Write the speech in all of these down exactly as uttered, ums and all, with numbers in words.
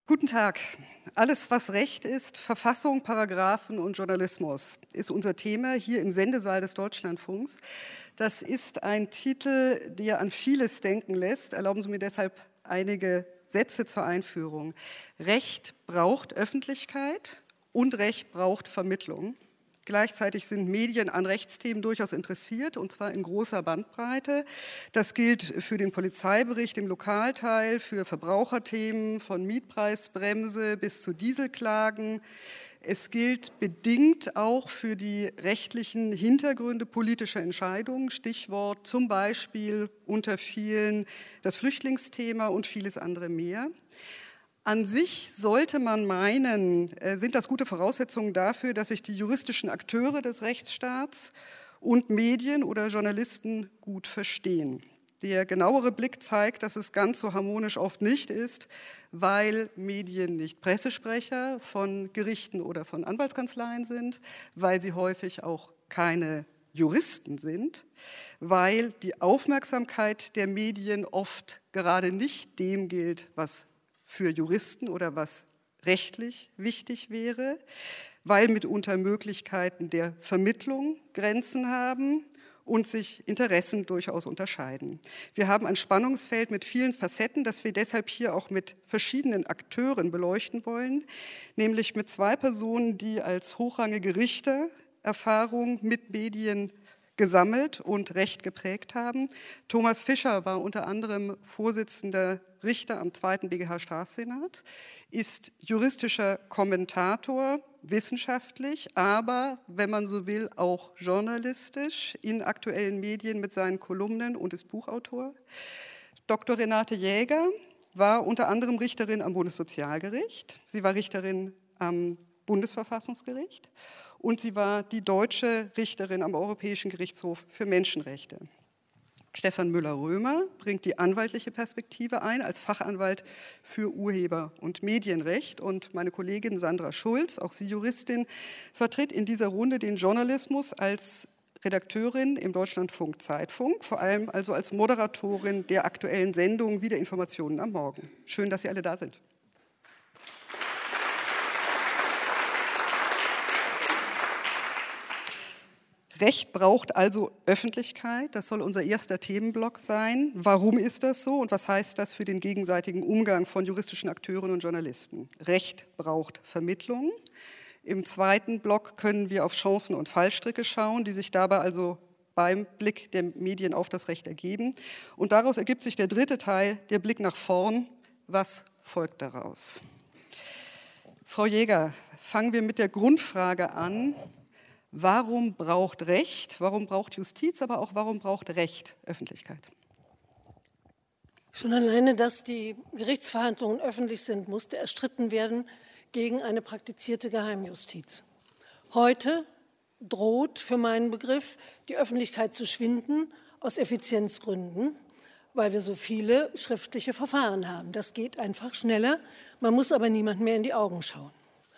Guten Tag. Alles, was Recht ist, Verfassung, Paragraphen und Journalismus, ist unser Thema hier im Sendesaal des Deutschlandfunks. Das ist ein Titel, der an vieles denken lässt. Erlauben Sie mir deshalb einige Sätze zur Einführung. Recht braucht Öffentlichkeit und Recht braucht Vermittlung. Gleichzeitig sind Medien an Rechtsthemen durchaus interessiert, und zwar in großer Bandbreite. Das gilt für den Polizeibericht im Lokalteil, für Verbraucherthemen von Mietpreisbremse bis zu Dieselklagen. Es gilt bedingt auch für die rechtlichen Hintergründe politischer Entscheidungen, Stichwort zum Beispiel unter vielen das Flüchtlingsthema und vieles andere mehr. An sich sollte man meinen, sind das gute Voraussetzungen dafür, dass sich die juristischen Akteure des Rechtsstaats und Medien oder Journalisten gut verstehen. Der genauere Blick zeigt, dass es ganz so harmonisch oft nicht ist, weil Medien nicht Pressesprecher von Gerichten oder von Anwaltskanzleien sind, weil sie häufig auch keine Juristen sind, weil die Aufmerksamkeit der Medien oft gerade nicht dem gilt, was für Juristen oder was rechtlich wichtig wäre, weil mitunter Möglichkeiten der Vermittlung Grenzen haben und sich Interessen durchaus unterscheiden. Wir haben ein Spannungsfeld mit vielen Facetten, das wir deshalb hier auch mit verschiedenen Akteuren beleuchten wollen, nämlich mit zwei Personen, die als hochrangige Richter Erfahrung mit Medien gesammelt und Recht geprägt haben. Thomas Fischer war unter anderem Vorsitzender Richter am zweiten B G H-Strafsenat, ist juristischer Kommentator, wissenschaftlich, aber, wenn man so will, auch journalistisch in aktuellen Medien mit seinen Kolumnen und ist Buchautor. Doktor Renate Jäger war unter anderem Richterin am Bundessozialgericht. Sie war Richterin am Bundesverfassungsgericht. Und sie war die deutsche Richterin am Europäischen Gerichtshof für Menschenrechte. Stefan Müller-Römer bringt die anwaltliche Perspektive ein als Fachanwalt für Urheber- und Medienrecht. Und meine Kollegin Sandra Schulz, auch sie Juristin, vertritt in dieser Runde den Journalismus als Redakteurin im Deutschlandfunk Zeitfunk, vor allem also als Moderatorin der aktuellen Sendung Wieder Informationen am Morgen. Schön, dass Sie alle da sind. Recht braucht also Öffentlichkeit, das soll unser erster Themenblock sein. Warum ist das so und was heißt das für den gegenseitigen Umgang von juristischen Akteuren und Journalisten? Recht braucht Vermittlung. Im zweiten Block können wir auf Chancen und Fallstricke schauen, die sich dabei also beim Blick der Medien auf das Recht ergeben. Und daraus ergibt sich der dritte Teil, der Blick nach vorn. Was folgt daraus? Frau Jäger, fangen wir mit der Grundfrage an. Warum braucht Recht, warum braucht Justiz, aber auch warum braucht Recht Öffentlichkeit? Schon alleine, dass die Gerichtsverhandlungen öffentlich sind, musste erstritten werden gegen eine praktizierte Geheimjustiz. Heute droht für meinen Begriff die Öffentlichkeit zu schwinden aus Effizienzgründen, weil wir so viele schriftliche Verfahren haben. Das geht einfach schneller, man muss aber niemand mehr in die Augen schauen.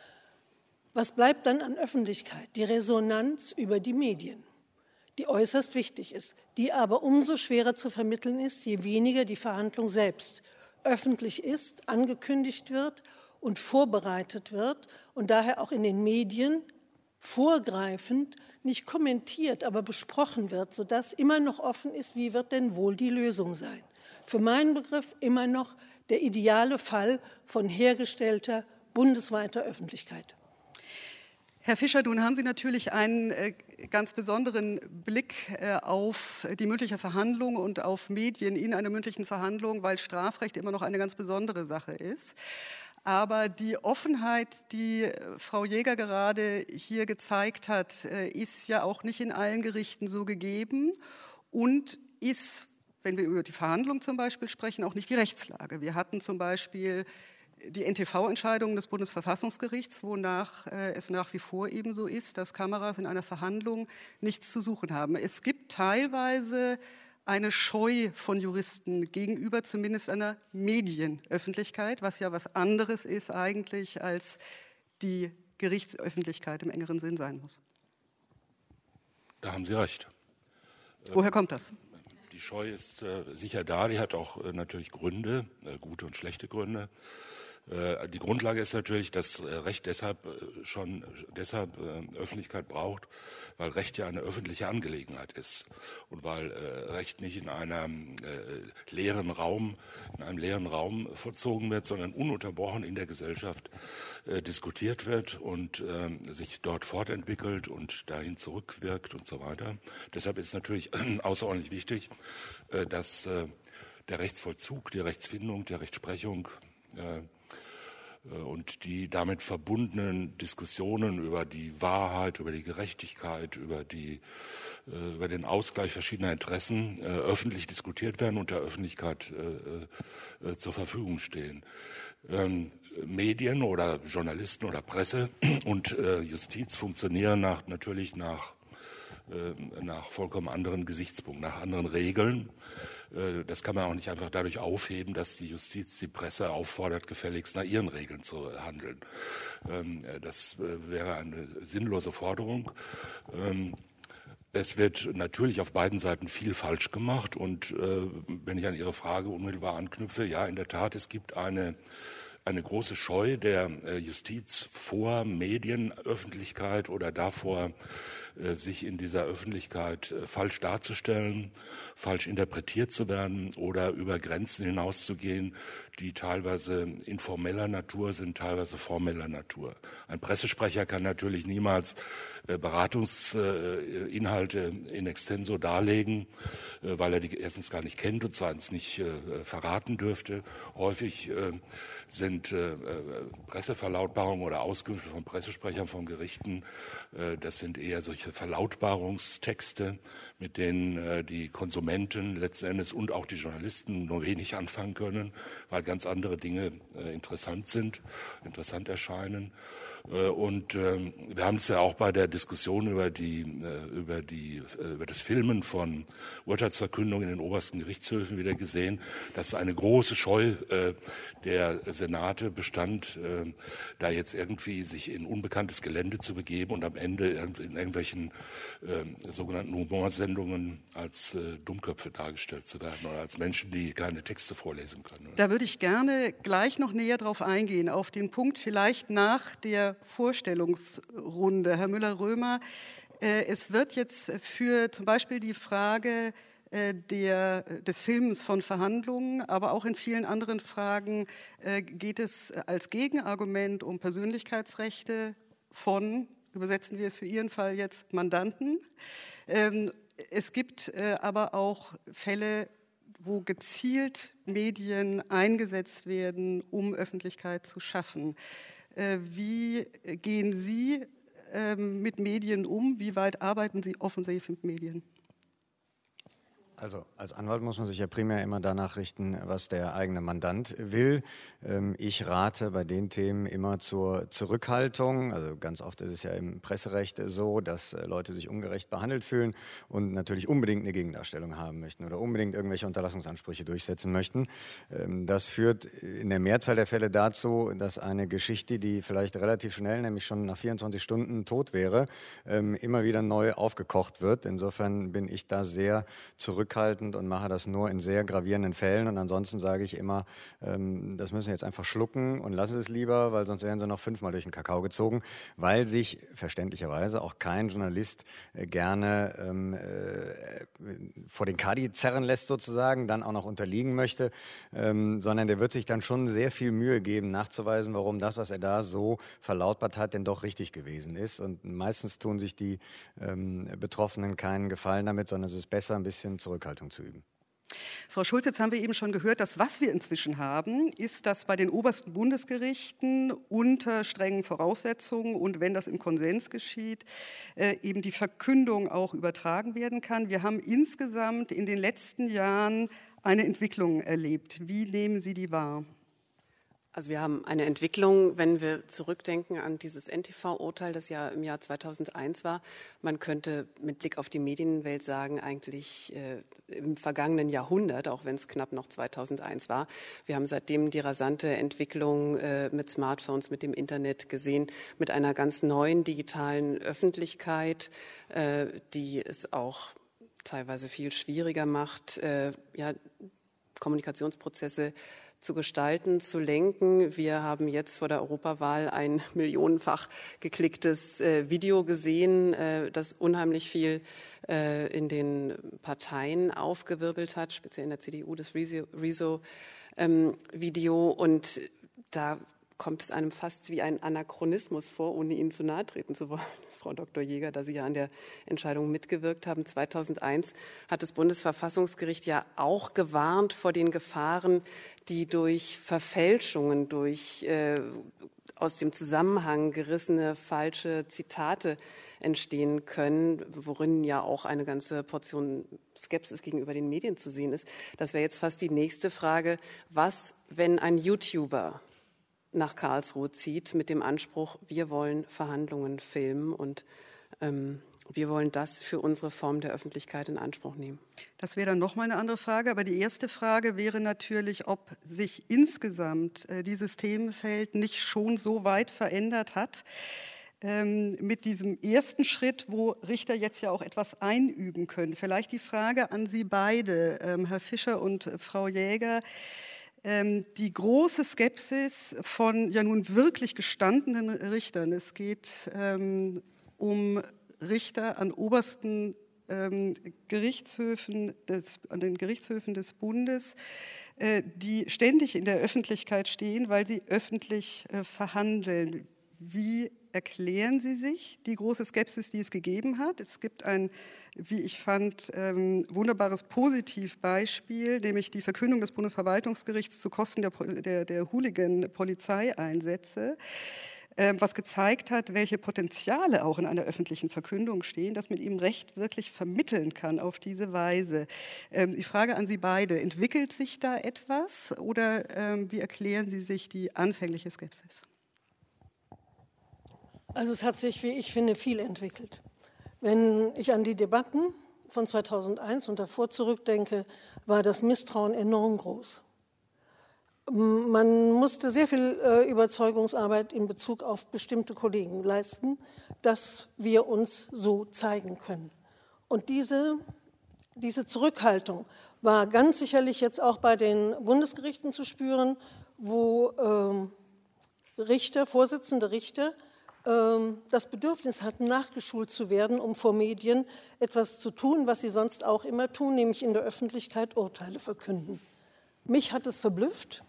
Was bleibt dann an Öffentlichkeit? Die Resonanz über die Medien, die äußerst wichtig ist, die aber umso schwerer zu vermitteln ist, je weniger die Verhandlung selbst öffentlich ist, angekündigt wird und vorbereitet wird und daher auch in den Medien vorgreifend nicht kommentiert, aber besprochen wird, sodass immer noch offen ist, wie wird denn wohl die Lösung sein. Für meinen Begriff immer noch der ideale Fall von hergestellter bundesweiter Öffentlichkeit. Herr Fischer, nun haben Sie natürlich einen äh, ganz besonderen Blick äh, auf die mündliche Verhandlung und auf Medien in einer mündlichen Verhandlung, weil Strafrecht immer noch eine ganz besondere Sache ist. Aber die Offenheit, die Frau Jäger gerade hier gezeigt hat, äh, ist ja auch nicht in allen Gerichten so gegeben und ist, wenn wir über die Verhandlung zum Beispiel sprechen, auch nicht die Rechtslage. Wir hatten zum Beispiel die N T V-Entscheidung des Bundesverfassungsgerichts, wonach äh, es nach wie vor eben so ist, dass Kameras in einer Verhandlung nichts zu suchen haben. Es gibt teilweise eine Scheu von Juristen gegenüber zumindest einer Medienöffentlichkeit, was ja was anderes ist eigentlich, als die Gerichtsöffentlichkeit im engeren Sinn sein muss. Da haben Sie recht. Woher kommt das? Die Scheu ist äh, sicher da, die hat auch äh, natürlich Gründe, äh, gute und schlechte Gründe. Die Grundlage ist natürlich, dass Recht deshalb schon deshalb Öffentlichkeit braucht, weil Recht ja eine öffentliche Angelegenheit ist und weil Recht nicht in einem leeren Raum, in einem leeren Raum vollzogen wird, sondern ununterbrochen in der Gesellschaft diskutiert wird und sich dort fortentwickelt und dahin zurückwirkt und so weiter. Deshalb ist es natürlich außerordentlich wichtig, dass der Rechtsvollzug, die Rechtsfindung, die Rechtsprechung und die damit verbundenen Diskussionen über die Wahrheit, über die Gerechtigkeit, über, die, über den Ausgleich verschiedener Interessen äh, öffentlich diskutiert werden und der Öffentlichkeit äh, äh, zur Verfügung stehen. Ähm, Medien oder Journalisten oder Presse und äh, Justiz funktionieren nach, natürlich nach, äh, nach vollkommen anderen Gesichtspunkten, nach anderen Regeln. Das kann man auch nicht einfach dadurch aufheben, dass die Justiz die Presse auffordert, gefälligst nach ihren Regeln zu handeln. Das wäre eine sinnlose Forderung. Es wird natürlich auf beiden Seiten viel falsch gemacht. Und wenn ich an Ihre Frage unmittelbar anknüpfe, ja, in der Tat, es gibt eine eine große Scheu der Justiz vor Medienöffentlichkeit oder davor, sich in dieser Öffentlichkeit falsch darzustellen, falsch interpretiert zu werden oder über Grenzen hinauszugehen, die teilweise informeller Natur sind, teilweise formeller Natur. Ein Pressesprecher kann natürlich niemals Beratungsinhalte in extenso darlegen, weil er die erstens gar nicht kennt und zweitens nicht verraten dürfte. Häufig sind Presseverlautbarungen oder Auskünfte von Pressesprechern von Gerichten, das sind eher solche Verlautbarungstexte, mit denen die Konsumenten letzten Endes und auch die Journalisten nur wenig anfangen können, weil ganz andere Dinge interessant sind, interessant erscheinen. Und äh, wir haben es ja auch bei der Diskussion über die äh, über die äh, über das Filmen von Urteilsverkündungen in den obersten Gerichtshöfen wieder gesehen, dass eine große Scheu äh, der Senate bestand, äh, da jetzt irgendwie sich in unbekanntes Gelände zu begeben und am Ende in irgendwelchen äh, sogenannten Humorsendungen als äh, Dummköpfe dargestellt zu werden oder als Menschen, die keine Texte vorlesen können. Da würde ich gerne gleich noch näher drauf eingehen, auf den Punkt vielleicht nach der Vorstellungsrunde. Herr Müller-Römer, äh, es wird jetzt für zum Beispiel die Frage äh, der, des Films von Verhandlungen, aber auch in vielen anderen Fragen äh, geht es als Gegenargument um Persönlichkeitsrechte von, übersetzen wir es für Ihren Fall jetzt, Mandanten. Ähm, es gibt äh, aber auch Fälle, wo gezielt Medien eingesetzt werden, um Öffentlichkeit zu schaffen. Wie gehen Sie mit Medien um? Wie weit arbeiten Sie offensiv mit Medien? Also als Anwalt muss man sich ja primär immer danach richten, was der eigene Mandant will. Ich rate bei den Themen immer zur Zurückhaltung. Also ganz oft ist es ja im Presserecht so, dass Leute sich ungerecht behandelt fühlen und natürlich unbedingt eine Gegendarstellung haben möchten oder unbedingt irgendwelche Unterlassungsansprüche durchsetzen möchten. Das führt in der Mehrzahl der Fälle dazu, dass eine Geschichte, die vielleicht relativ schnell, nämlich schon nach vierundzwanzig Stunden tot wäre, immer wieder neu aufgekocht wird. Insofern bin ich da sehr zurückhaltend und mache das nur in sehr gravierenden Fällen. Und ansonsten sage ich immer, ähm, das müssen Sie jetzt einfach schlucken und lassen Sie es lieber, weil sonst werden Sie noch fünfmal durch den Kakao gezogen, weil sich verständlicherweise auch kein Journalist äh, gerne ähm, äh, vor den Kadi zerren lässt sozusagen, dann auch noch unterliegen möchte, ähm, sondern der wird sich dann schon sehr viel Mühe geben, nachzuweisen, warum das, was er da so verlautbart hat, denn doch richtig gewesen ist. Und meistens tun sich die ähm, Betroffenen keinen Gefallen damit, sondern es ist besser, ein bisschen zurück zu üben. Frau Schulz, jetzt haben wir eben schon gehört, dass was wir inzwischen haben, ist, dass bei den obersten Bundesgerichten unter strengen Voraussetzungen und wenn das im Konsens geschieht, äh, eben die Verkündung auch übertragen werden kann. Wir haben insgesamt in den letzten Jahren eine Entwicklung erlebt. Wie nehmen Sie die wahr? Also wir haben eine Entwicklung, wenn wir zurückdenken an dieses N T V-Urteil, das ja im Jahr zweitausendeins war. Man könnte mit Blick auf die Medienwelt sagen, eigentlich äh, im vergangenen Jahrhundert, auch wenn es knapp noch zweitausendeins war. Wir haben seitdem die rasante Entwicklung äh, mit Smartphones, mit dem Internet gesehen, mit einer ganz neuen digitalen Öffentlichkeit, äh, die es auch teilweise viel schwieriger macht, äh, ja, Kommunikationsprozesse zu gestalten, zu lenken. Wir haben jetzt vor der Europawahl ein millionenfach geklicktes äh, Video gesehen, äh, das unheimlich viel äh, in den Parteien aufgewirbelt hat, speziell in der C D U, das Rezo-Video. Ähm, und da kommt es einem fast wie ein Anachronismus vor, ohne Ihnen zu nahe treten zu wollen, Frau Doktor Jäger, da Sie ja an der Entscheidung mitgewirkt haben. zweitausendeins hat das Bundesverfassungsgericht ja auch gewarnt vor den Gefahren, die durch Verfälschungen, durch äh, aus dem Zusammenhang gerissene falsche Zitate entstehen können, worin ja auch eine ganze Portion Skepsis gegenüber den Medien zu sehen ist. Das wäre jetzt fast die nächste Frage. Was, wenn ein YouTuber nach Karlsruhe zieht mit dem Anspruch, wir wollen Verhandlungen filmen und ähm, wir wollen das für unsere Form der Öffentlichkeit in Anspruch nehmen? Das wäre dann nochmal eine andere Frage. Aber die erste Frage wäre natürlich, ob sich insgesamt äh, dieses Themenfeld nicht schon so weit verändert hat, ähm, mit diesem ersten Schritt, wo Richter jetzt ja auch etwas einüben können. Vielleicht die Frage an Sie beide, ähm, Herr Fischer und äh, Frau Jäger. Die große Skepsis von ja nun wirklich gestandenen Richtern. Es geht ähm, um Richter an obersten ähm, Gerichtshöfen des, an den Gerichtshöfen des Bundes, äh, die ständig in der Öffentlichkeit stehen, weil sie öffentlich äh, verhandeln. Wie erklären Sie sich die große Skepsis, die es gegeben hat? Es gibt ein, wie ich fand, ähm, wunderbares Positivbeispiel, nämlich die Verkündung des Bundesverwaltungsgerichts zu Kosten der, der, der Hooligan-Polizeieinsätze, äh, was gezeigt hat, welche Potenziale auch in einer öffentlichen Verkündung stehen, dass man ihm Recht wirklich vermitteln kann auf diese Weise. Ähm, die Frage an Sie beide, entwickelt sich da etwas oder ähm, wie erklären Sie sich die anfängliche Skepsis? Also es hat sich, wie ich finde, viel entwickelt. Wenn ich an die Debatten von zweitausendeins und davor zurückdenke, war das Misstrauen enorm groß. Man musste sehr viel äh, Überzeugungsarbeit in Bezug auf bestimmte Kollegen leisten, dass wir uns so zeigen können. Und diese, diese Zurückhaltung war ganz sicherlich jetzt auch bei den Bundesgerichten zu spüren, wo äh, Richter, Vorsitzende Richter, das Bedürfnis hatten, nachgeschult zu werden, um vor Medien etwas zu tun, was sie sonst auch immer tun, nämlich in der Öffentlichkeit Urteile verkünden. Mich hat es verblüfft,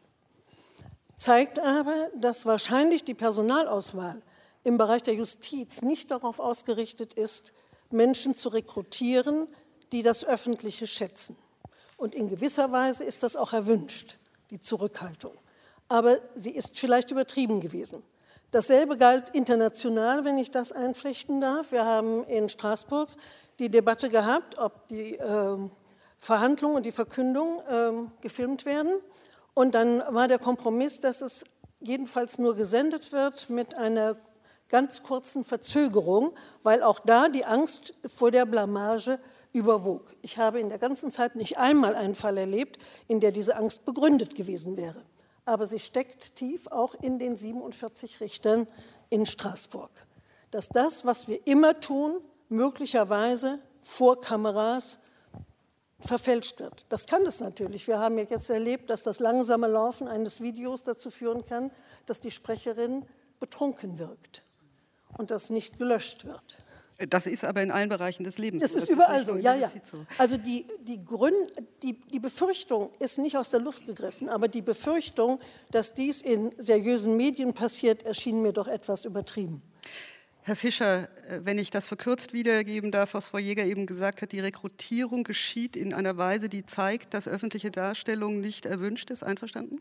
zeigt aber, dass wahrscheinlich die Personalauswahl im Bereich der Justiz nicht darauf ausgerichtet ist, Menschen zu rekrutieren, die das Öffentliche schätzen. Und in gewisser Weise ist das auch erwünscht, die Zurückhaltung. Aber sie ist vielleicht übertrieben gewesen. Dasselbe galt international, wenn ich das einflechten darf. Wir haben in Straßburg die Debatte gehabt, ob die äh, Verhandlung und die Verkündung äh, gefilmt werden. Und dann war der Kompromiss, dass es jedenfalls nur gesendet wird mit einer ganz kurzen Verzögerung, weil auch da die Angst vor der Blamage überwog. Ich habe in der ganzen Zeit nicht einmal einen Fall erlebt, in der diese Angst begründet gewesen wäre. Aber sie steckt tief auch in den siebenundvierzig Richtern in Straßburg. Dass das, was wir immer tun, möglicherweise vor Kameras verfälscht wird. Das kann es natürlich. Wir haben ja jetzt erlebt, dass das langsame Laufen eines Videos dazu führen kann, dass die Sprecherin betrunken wirkt und das nicht gelöscht wird. Das ist aber in allen Bereichen des Lebens das so. Ist das überall ist so, ja, ja. So. Also die, die, Grund, die, die Befürchtung ist nicht aus der Luft gegriffen, aber die Befürchtung, dass dies in seriösen Medien passiert, erschien mir doch etwas übertrieben. Herr Fischer, wenn ich das verkürzt wiedergeben darf, was Frau Jäger eben gesagt hat, die Rekrutierung geschieht in einer Weise, die zeigt, dass öffentliche Darstellung nicht erwünscht ist. Einverstanden?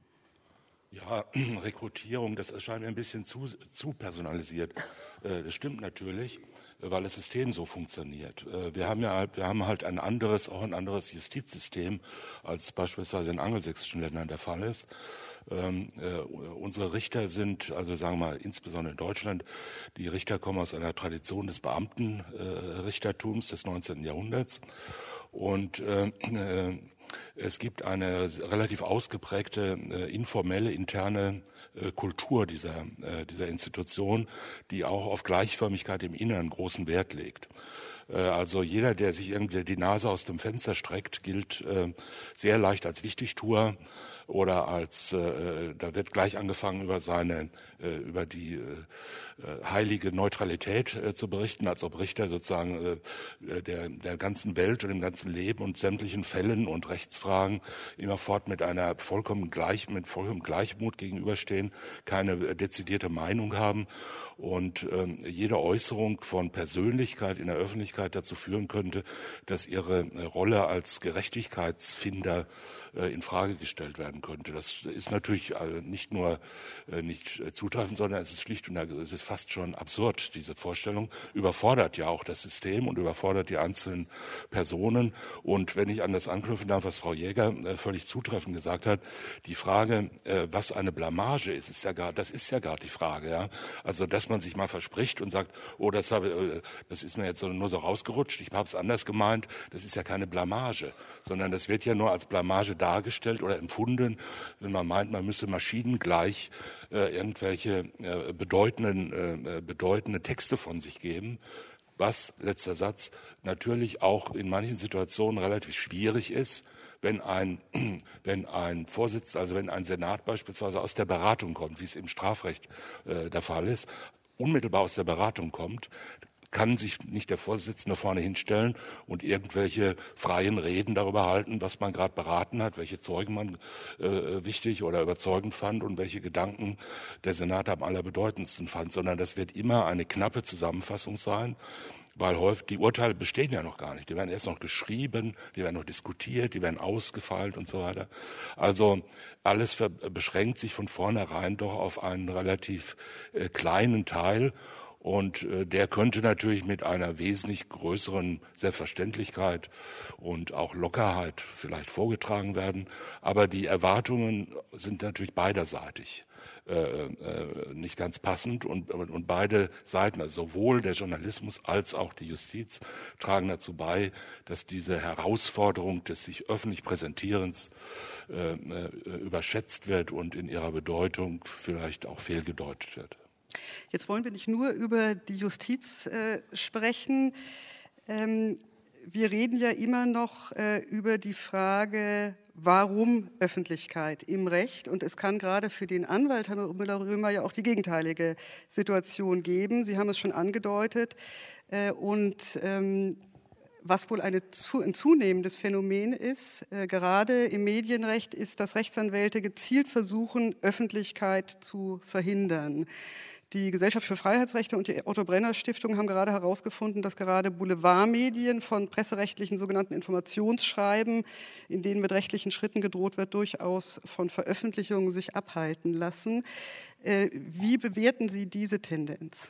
Ja, Rekrutierung, das erscheint mir ein bisschen zu, zu personalisiert. Das stimmt natürlich, weil das System so funktioniert. Wir haben ja wir haben halt ein anderes, auch ein anderes Justizsystem, als beispielsweise in angelsächsischen Ländern der Fall ist. Ähm, äh, unsere Richter sind, also sagen wir mal, insbesondere in Deutschland, die Richter kommen aus einer Tradition des Beamtenrichtertums äh, des neunzehnten Jahrhunderts. Und äh, äh, es gibt eine relativ ausgeprägte äh, informelle, interne äh, Kultur dieser, äh, dieser Institution, die auch auf Gleichförmigkeit im Inneren großen Wert legt. Also jeder, der sich irgendwie die Nase aus dem Fenster streckt, gilt sehr leicht als Wichtigtuer oder als, da wird gleich angefangen über seine, über die heilige Neutralität zu berichten, als ob Richter sozusagen der, der ganzen Welt und dem ganzen Leben und sämtlichen Fällen und Rechtsfragen immerfort mit einer vollkommen gleich, mit vollkommen Gleichmut gegenüberstehen, keine dezidierte Meinung haben und ähm, jede Äußerung von Persönlichkeit in der Öffentlichkeit dazu führen könnte, dass ihre äh, Rolle als Gerechtigkeitsfinder äh, in Frage gestellt werden könnte. Das ist natürlich äh, nicht nur äh, nicht äh, zutreffend, sondern es ist schlicht und es ist fast schon absurd. Diese Vorstellung überfordert ja auch das System und überfordert die einzelnen Personen. Und wenn ich an das anknüpfen darf, was Frau Jäger äh, völlig zutreffend gesagt hat, die Frage, äh, was eine Blamage ist, ist ja gar, das ist ja gar die Frage. Ja? Also dass man sich mal verspricht und sagt, oh, das, habe, das ist mir jetzt nur so rausgerutscht, ich habe es anders gemeint, das ist ja keine Blamage, sondern das wird ja nur als Blamage dargestellt oder empfunden, wenn man meint, man müsse maschinengleich äh, irgendwelche äh, bedeutenden, äh, bedeutende Texte von sich geben, was, letzter Satz, natürlich auch in manchen Situationen relativ schwierig ist, wenn ein, wenn ein Vorsitz, also wenn ein Senat beispielsweise aus der Beratung kommt, wie es im Strafrecht äh, der Fall ist, unmittelbar aus der Beratung kommt, kann sich nicht der Vorsitzende vorne hinstellen und irgendwelche freien Reden darüber halten, was man gerade beraten hat, welche Zeugen man äh, wichtig oder überzeugend fand und welche Gedanken der Senat am allerbedeutendsten fand, sondern das wird immer eine knappe Zusammenfassung sein, weil häufig die Urteile bestehen ja noch gar nicht. Die werden erst noch geschrieben, die werden noch diskutiert, die werden ausgefeilt und so weiter. Also alles beschränkt sich von vornherein doch auf einen relativ äh, kleinen Teil. Und äh, der könnte natürlich mit einer wesentlich größeren Selbstverständlichkeit und auch Lockerheit vielleicht vorgetragen werden. Aber die Erwartungen sind natürlich beiderseitig äh, äh, nicht ganz passend. Und, und beide Seiten, also sowohl der Journalismus als auch die Justiz, tragen dazu bei, dass diese Herausforderung des sich öffentlich Präsentierens äh, äh, überschätzt wird und in ihrer Bedeutung vielleicht auch fehlgedeutet wird. Jetzt wollen wir nicht nur über die Justiz äh, sprechen. Ähm, wir reden ja immer noch äh, über die Frage, warum Öffentlichkeit im Recht? Und es kann gerade für den Anwalt Herr Müller-Römer ja auch die gegenteilige Situation geben. Sie haben es schon angedeutet. Äh, und ähm, was wohl eine zu, ein zunehmendes Phänomen ist, äh, gerade im Medienrecht, ist, dass Rechtsanwälte gezielt versuchen, Öffentlichkeit zu verhindern. Die Gesellschaft für Freiheitsrechte und die Otto-Brenner-Stiftung haben gerade herausgefunden, dass gerade Boulevardmedien von presserechtlichen sogenannten Informationsschreiben, in denen mit rechtlichen Schritten gedroht wird, durchaus von Veröffentlichungen sich abhalten lassen. Wie bewerten Sie diese Tendenz?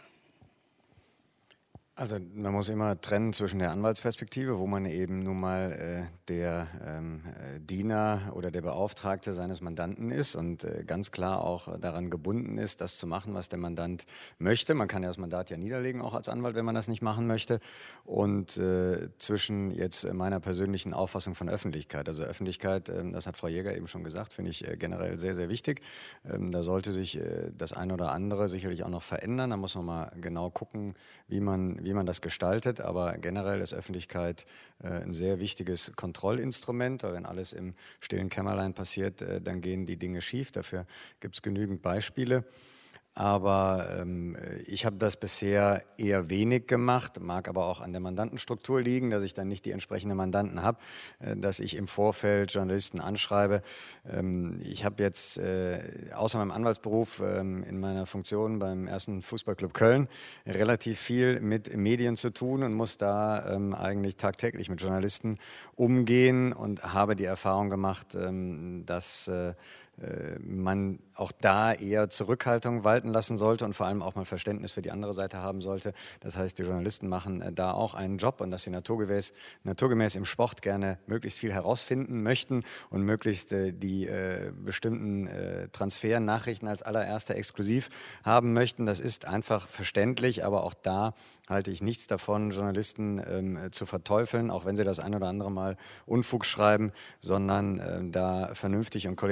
Also man muss immer trennen zwischen der Anwaltsperspektive, wo man eben nun mal äh, der ähm, äh, Diener oder der Beauftragte seines Mandanten ist und äh, ganz klar auch daran gebunden ist, das zu machen, was der Mandant möchte. Man kann ja das Mandat ja niederlegen, auch als Anwalt, wenn man das nicht machen möchte. Und äh, zwischen jetzt meiner persönlichen Auffassung von Öffentlichkeit. Also Öffentlichkeit, äh, das hat Frau Jäger eben schon gesagt, finde ich äh, generell sehr, sehr wichtig. Ähm, da sollte sich äh, das eine oder andere sicherlich auch noch verändern. Da muss man mal genau gucken, wie man wie man das gestaltet, aber generell ist Öffentlichkeit äh, ein sehr wichtiges Kontrollinstrument, weil wenn alles im stillen Kämmerlein passiert, äh, dann gehen die Dinge schief. Dafür gibt es genügend Beispiele. Aber ähm, ich habe das bisher eher wenig gemacht, mag aber auch an der Mandantenstruktur liegen, dass ich dann nicht die entsprechenden Mandanten habe, äh, dass ich im Vorfeld Journalisten anschreibe. Ähm, ich habe jetzt äh, außer meinem Anwaltsberuf ähm, in meiner Funktion beim ersten Fußballclub Köln relativ viel mit Medien zu tun und muss da ähm, eigentlich tagtäglich mit Journalisten umgehen und habe die Erfahrung gemacht, ähm, dass äh, man auch da eher Zurückhaltung walten lassen sollte und vor allem auch mal Verständnis für die andere Seite haben sollte. Das heißt, die Journalisten machen da auch einen Job und dass sie naturgemäß, naturgemäß im Sport gerne möglichst viel herausfinden möchten und möglichst äh, die äh, bestimmten äh, Transfernachrichten als allererster exklusiv haben möchten. Das ist einfach verständlich, aber auch da halte ich nichts davon, Journalisten ähm, zu verteufeln, auch wenn sie das ein oder andere Mal Unfug schreiben, sondern äh, da vernünftig und kollegial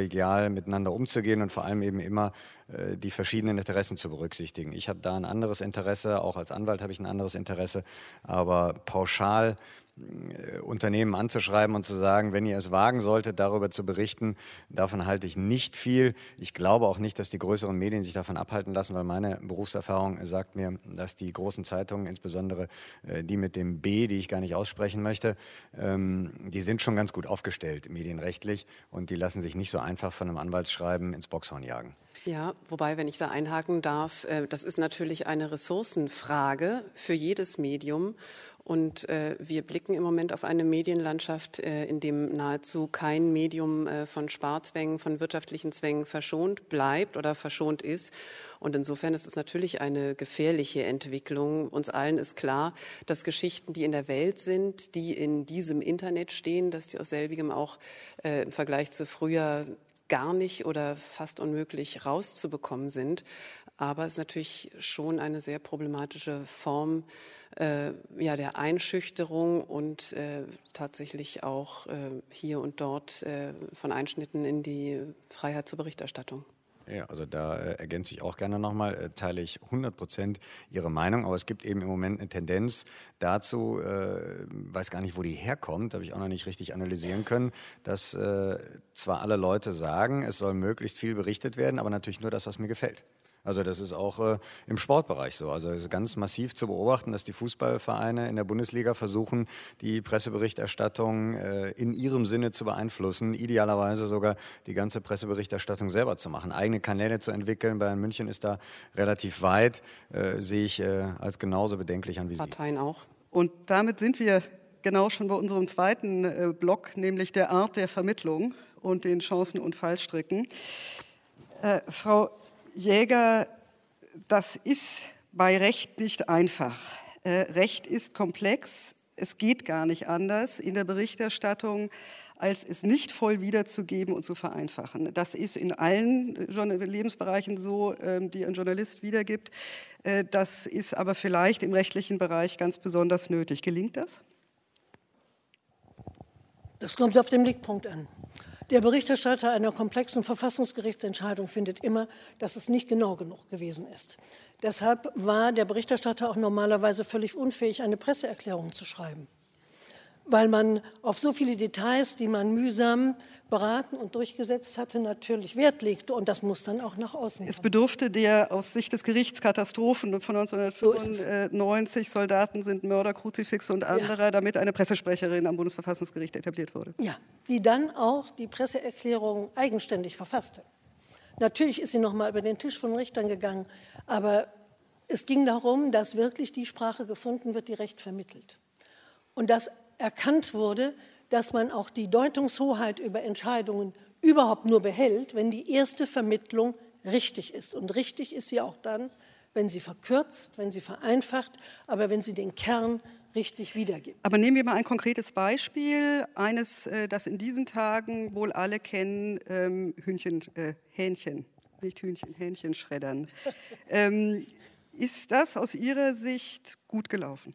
miteinander umzugehen und vor allem eben immer äh, die verschiedenen Interessen zu berücksichtigen. Ich habe da ein anderes Interesse, auch als Anwalt habe ich ein anderes Interesse, aber pauschal Unternehmen anzuschreiben und zu sagen, wenn ihr es wagen solltet, darüber zu berichten, davon halte ich nicht viel. Ich glaube auch nicht, dass die größeren Medien sich davon abhalten lassen, weil meine Berufserfahrung sagt mir, dass die großen Zeitungen, insbesondere die mit dem B, die ich gar nicht aussprechen möchte, die sind schon ganz gut aufgestellt medienrechtlich und die lassen sich nicht so einfach von einem Anwaltsschreiben ins Boxhorn jagen. Ja, wobei, wenn ich da einhaken darf, das ist natürlich eine Ressourcenfrage für jedes Medium. Und äh, wir blicken im Moment auf eine Medienlandschaft, äh, in dem nahezu kein Medium äh, von Sparzwängen, von wirtschaftlichen Zwängen verschont bleibt oder verschont ist. Und insofern ist es natürlich eine gefährliche Entwicklung. Uns allen ist klar, dass Geschichten, die in der Welt sind, die in diesem Internet stehen, dass die aus selbigem auch äh, im Vergleich zu früher gar nicht oder fast unmöglich rauszubekommen sind. Aber es ist natürlich schon eine sehr problematische Form äh, ja, der Einschüchterung und äh, tatsächlich auch äh, hier und dort äh, von Einschnitten in die Freiheit zur Berichterstattung. Ja, also da äh, ergänze ich auch gerne nochmal, äh, teile ich hundert Prozent Ihre Meinung, aber es gibt eben im Moment eine Tendenz dazu, äh, weiß gar nicht, wo die herkommt, habe ich auch noch nicht richtig analysieren können, dass äh, zwar alle Leute sagen, es soll möglichst viel berichtet werden, aber natürlich nur das, was mir gefällt. Also das ist auch äh, im Sportbereich so. Also es ist ganz massiv zu beobachten, dass die Fußballvereine in der Bundesliga versuchen, die Presseberichterstattung äh, in ihrem Sinne zu beeinflussen, idealerweise sogar die ganze Presseberichterstattung selber zu machen, eigene Kanäle zu entwickeln. Bayern München ist da relativ weit, äh, sehe ich äh, als genauso bedenklich an wie Sie. Parteien auch. Und damit sind wir genau schon bei unserem zweiten äh, Block, nämlich der Art der Vermittlung und den Chancen und Fallstricken. Äh, Frau Jäger, das ist bei Recht nicht einfach. Äh, Recht ist komplex, es geht gar nicht anders in der Berichterstattung, als es nicht voll wiederzugeben und zu vereinfachen. Das ist in allen Lebensbereichen so, äh, die ein Journalist wiedergibt. Äh, das ist aber vielleicht im rechtlichen Bereich ganz besonders nötig. Gelingt das? Das kommt auf den Blickpunkt an. Der Berichterstatter einer komplexen Verfassungsgerichtsentscheidung findet immer, dass es nicht genau genug gewesen ist. Deshalb war der Berichterstatter auch normalerweise völlig unfähig, eine Presseerklärung zu schreiben, weil man auf so viele Details, die man mühsam beraten und durchgesetzt hatte, natürlich Wert legte. Und das muss dann auch nach außen kommen. Es bedurfte der aus Sicht des Gerichts Katastrophen von neunzehnhundertfünfundneunzig, so Soldaten sind Mörder, Kruzifixe und andere, ja, damit eine Pressesprecherin am Bundesverfassungsgericht etabliert wurde. Ja, die dann auch die Presseerklärung eigenständig verfasste. Natürlich ist sie noch mal über den Tisch von Richtern gegangen, aber es ging darum, dass wirklich die Sprache gefunden wird, die Recht vermittelt. Und dass erkannt wurde, dass man auch die Deutungshoheit über Entscheidungen überhaupt nur behält, wenn die erste Vermittlung richtig ist. Und richtig ist sie auch dann, wenn sie verkürzt, wenn sie vereinfacht, aber wenn sie den Kern richtig wiedergibt. Aber nehmen wir mal ein konkretes Beispiel, eines, das in diesen Tagen wohl alle kennen, ähm, Hühnchen, äh, Hähnchen, nicht Hühnchen, Hähnchen schreddern. ähm, ist das aus Ihrer Sicht gut gelaufen?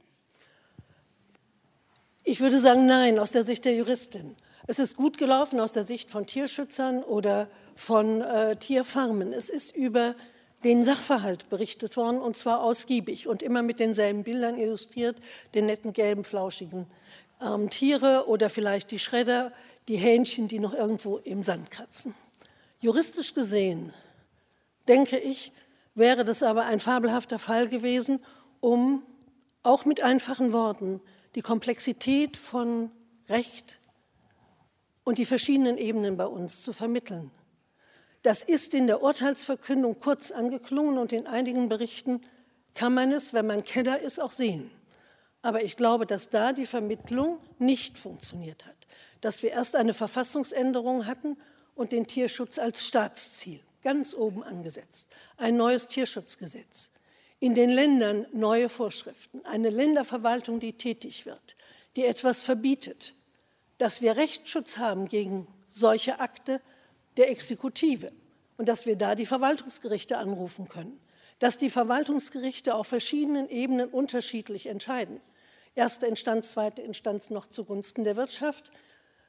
Ich würde sagen, nein, aus der Sicht der Juristin. Es ist gut gelaufen aus der Sicht von Tierschützern oder von äh, Tierfarmen. Es ist über den Sachverhalt berichtet worden, und zwar ausgiebig und immer mit denselben Bildern illustriert, den netten, gelben, flauschigen armen Tiere oder vielleicht die Schredder, die Hähnchen, die noch irgendwo im Sand kratzen. Juristisch gesehen, denke ich, wäre das aber ein fabelhafter Fall gewesen, um auch mit einfachen Worten die Komplexität von Recht und die verschiedenen Ebenen bei uns zu vermitteln. Das ist in der Urteilsverkündung kurz angeklungen und in einigen Berichten kann man es, wenn man Kenner ist, auch sehen. Aber ich glaube, dass da die Vermittlung nicht funktioniert hat. Dass wir erst eine Verfassungsänderung hatten und den Tierschutz als Staatsziel ganz oben angesetzt. Ein neues Tierschutzgesetz. In den Ländern neue Vorschriften, eine Länderverwaltung, die tätig wird, die etwas verbietet, dass wir Rechtsschutz haben gegen solche Akte der Exekutive und dass wir da die Verwaltungsgerichte anrufen können, dass die Verwaltungsgerichte auf verschiedenen Ebenen unterschiedlich entscheiden. Erste Instanz, zweite Instanz noch zugunsten der Wirtschaft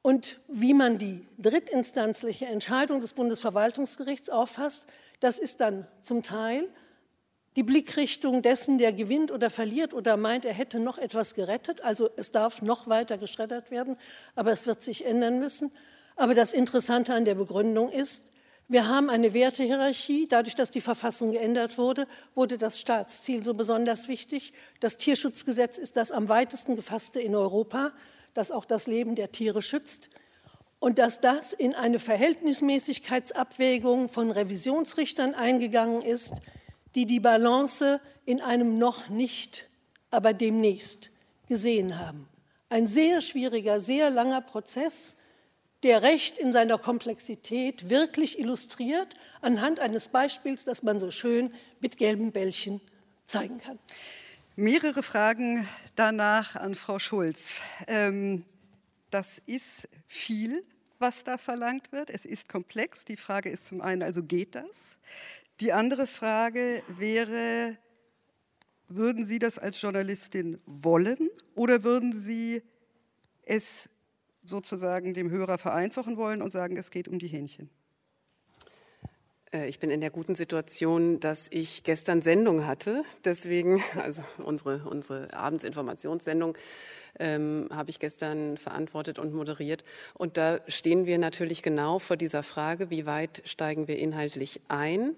Und wie man die drittinstanzliche Entscheidung des Bundesverwaltungsgerichts auffasst, das ist dann zum Teil die Blickrichtung dessen, der gewinnt oder verliert oder meint, er hätte noch etwas gerettet. Also es darf noch weiter geschreddert werden, aber es wird sich ändern müssen. Aber das Interessante an der Begründung ist, wir haben eine Wertehierarchie. Dadurch, dass die Verfassung geändert wurde, wurde das Staatsziel so besonders wichtig. Das Tierschutzgesetz ist das am weitesten gefasste in Europa, das auch das Leben der Tiere schützt. Und dass das in eine Verhältnismäßigkeitsabwägung von Revisionsrichtern eingegangen ist, die die Balance in einem noch nicht, aber demnächst gesehen haben. Ein sehr schwieriger, sehr langer Prozess, der Recht in seiner Komplexität wirklich illustriert, anhand eines Beispiels, das man so schön mit gelben Bällchen zeigen kann. Mehrere Fragen danach an Frau Schulz. Ähm, das ist viel, was da verlangt wird. Es ist komplex. Die Frage ist zum einen, also geht das? Die andere Frage wäre, würden Sie das als Journalistin wollen oder würden Sie es sozusagen dem Hörer vereinfachen wollen und sagen, es geht um die Hähnchen? Ich bin in der guten Situation, dass ich gestern Sendung hatte. Deswegen, also unsere, unsere Abendsinformationssendung, ähm, habe ich gestern verantwortet und moderiert. Und da stehen wir natürlich genau vor dieser Frage, wie weit steigen wir inhaltlich ein?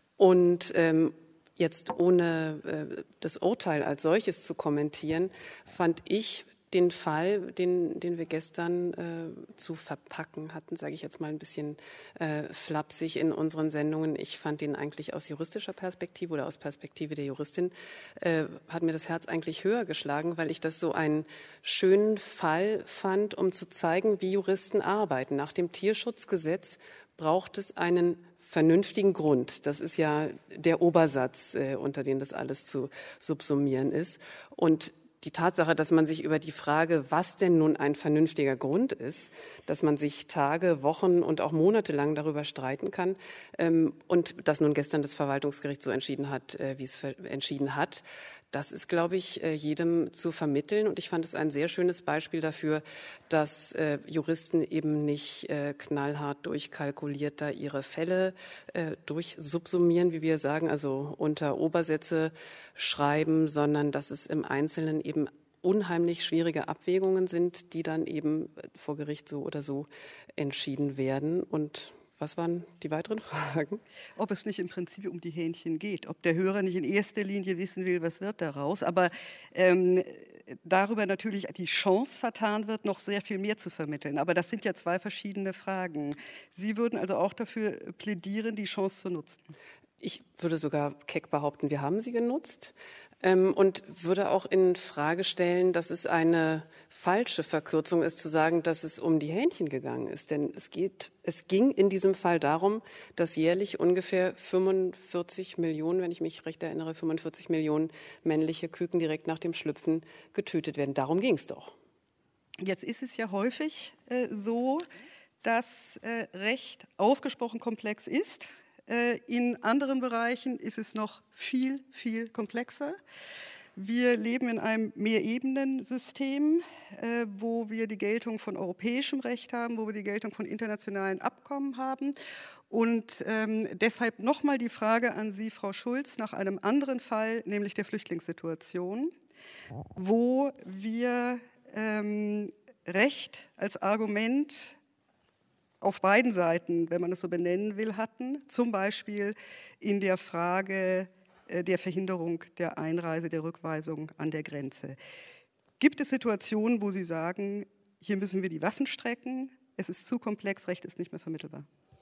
Und ähm, jetzt ohne äh, das Urteil als solches zu kommentieren, fand ich den Fall, den, den wir gestern äh, zu verpacken hatten, sage ich jetzt mal ein bisschen äh, flapsig in unseren Sendungen. Ich fand ihn eigentlich aus juristischer Perspektive oder aus Perspektive der Juristin, äh, hat mir das Herz eigentlich höher geschlagen, weil ich das so einen schönen Fall fand, um zu zeigen, wie Juristen arbeiten. Nach dem Tierschutzgesetz braucht es einen vernünftigen Grund. Das ist ja der Obersatz, äh, unter dem das alles zu subsumieren ist. Und die Tatsache, dass man sich über die Frage, was denn nun ein vernünftiger Grund ist, dass man sich Tage, Wochen und auch Monate lang darüber streiten kann, ähm, und dass nun gestern das Verwaltungsgericht so entschieden hat, äh, wie es entschieden hat, das ist, glaube ich, äh, jedem zu vermitteln. Und ich fand es ein sehr schönes Beispiel dafür, dass äh, Juristen eben nicht äh, knallhart durchkalkuliert da ihre Fälle äh, durchsubsumieren, wie wir sagen, also unter Obersätze schreiben, sondern dass es im Einzelnen eben unheimlich schwierige Abwägungen sind, die dann eben vor Gericht so oder so entschieden werden. Und was waren die weiteren Fragen? Ob es nicht im Prinzip um die Hähnchen geht, ob der Hörer nicht in erster Linie wissen will, was wird daraus, aber ähm, darüber natürlich die Chance vertan wird, noch sehr viel mehr zu vermitteln. Aber das sind ja zwei verschiedene Fragen. Sie würden also auch dafür plädieren, die Chance zu nutzen? Ich würde sogar keck behaupten, wir haben sie genutzt. Ähm, und würde auch in Frage stellen, dass es eine falsche Verkürzung ist, zu sagen, dass es um die Hähnchen gegangen ist. Denn es geht, es ging in diesem Fall darum, dass jährlich ungefähr fünfundvierzig Millionen, wenn ich mich recht erinnere, fünfundvierzig Millionen männliche Küken direkt nach dem Schlüpfen getötet werden. Darum ging es doch. Jetzt ist es ja häufig äh, so, dass äh, Recht ausgesprochen komplex ist. In anderen Bereichen ist es noch viel, viel komplexer. Wir leben in einem Mehrebenensystem, wo wir die Geltung von europäischem Recht haben, wo wir die Geltung von internationalen Abkommen haben. Und ähm, deshalb nochmal die Frage an Sie, Frau Schulz, nach einem anderen Fall, nämlich der Flüchtlingssituation, wo wir ähm, Recht als Argument auf beiden Seiten, wenn man es so benennen will, hatten, zum Beispiel in der Frage der Verhinderung der Einreise, der Rückweisung an der Grenze. Gibt es Situationen, wo Sie sagen, hier müssen wir die Waffen strecken, es ist zu komplex, Recht ist nicht mehr vermittelbar?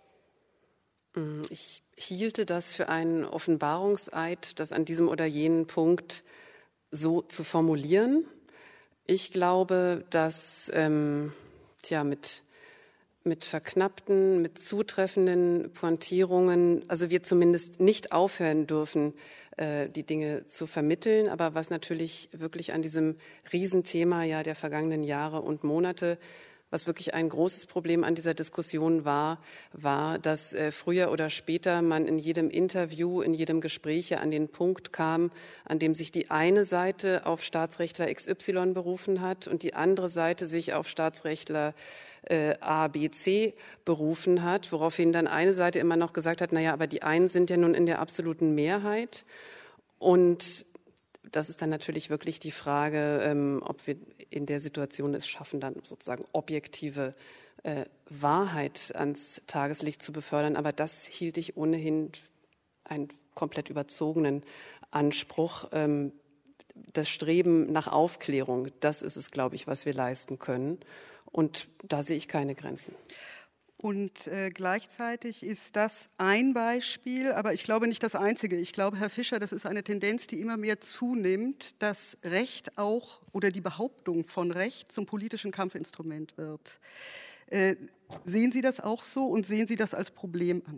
Ich hielte das für einen Offenbarungseid, das an diesem oder jenen Punkt so zu formulieren. Ich glaube, dass ähm, tja, mit mit verknappten, mit zutreffenden Pointierungen, also wir zumindest nicht aufhören dürfen, äh, die Dinge zu vermitteln. Aber was natürlich wirklich an diesem Riesenthema ja der vergangenen Jahre und Monate Was wirklich ein großes Problem an dieser Diskussion war, war, dass äh, früher oder später man in jedem Interview, in jedem Gespräch ja an den Punkt kam, an dem sich die eine Seite auf Staatsrechtler X Y berufen hat und die andere Seite sich auf Staatsrechtler äh, A, B, C berufen hat, woraufhin dann eine Seite immer noch gesagt hat, naja, aber die einen sind ja nun in der absoluten Mehrheit. Und das ist dann natürlich wirklich die Frage, ähm, ob wir in der Situation es schaffen, dann sozusagen objektive äh, Wahrheit ans Tageslicht zu befördern. Aber das hielt ich ohnehin einen komplett überzogenen Anspruch. Ähm, das Streben nach Aufklärung, das ist es, glaube ich, was wir leisten können. Und da sehe ich keine Grenzen. Und äh, gleichzeitig ist das ein Beispiel, aber ich glaube nicht das einzige. Ich glaube, Herr Fischer, das ist eine Tendenz, die immer mehr zunimmt, dass Recht auch oder die Behauptung von Recht zum politischen Kampfinstrument wird. Äh, sehen Sie das auch so und sehen Sie das als Problem an?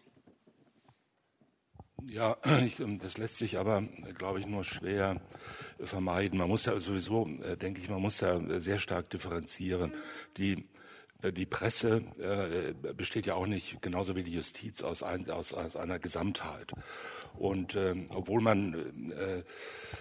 Ja, ich, das lässt sich aber, glaube ich, nur schwer vermeiden. Man muss ja sowieso, denke ich, man muss ja sehr stark differenzieren. Die Die Presse äh, besteht ja auch nicht, genauso wie die Justiz, aus, ein, aus, aus einer Gesamtheit. Und ähm, obwohl man, äh, äh,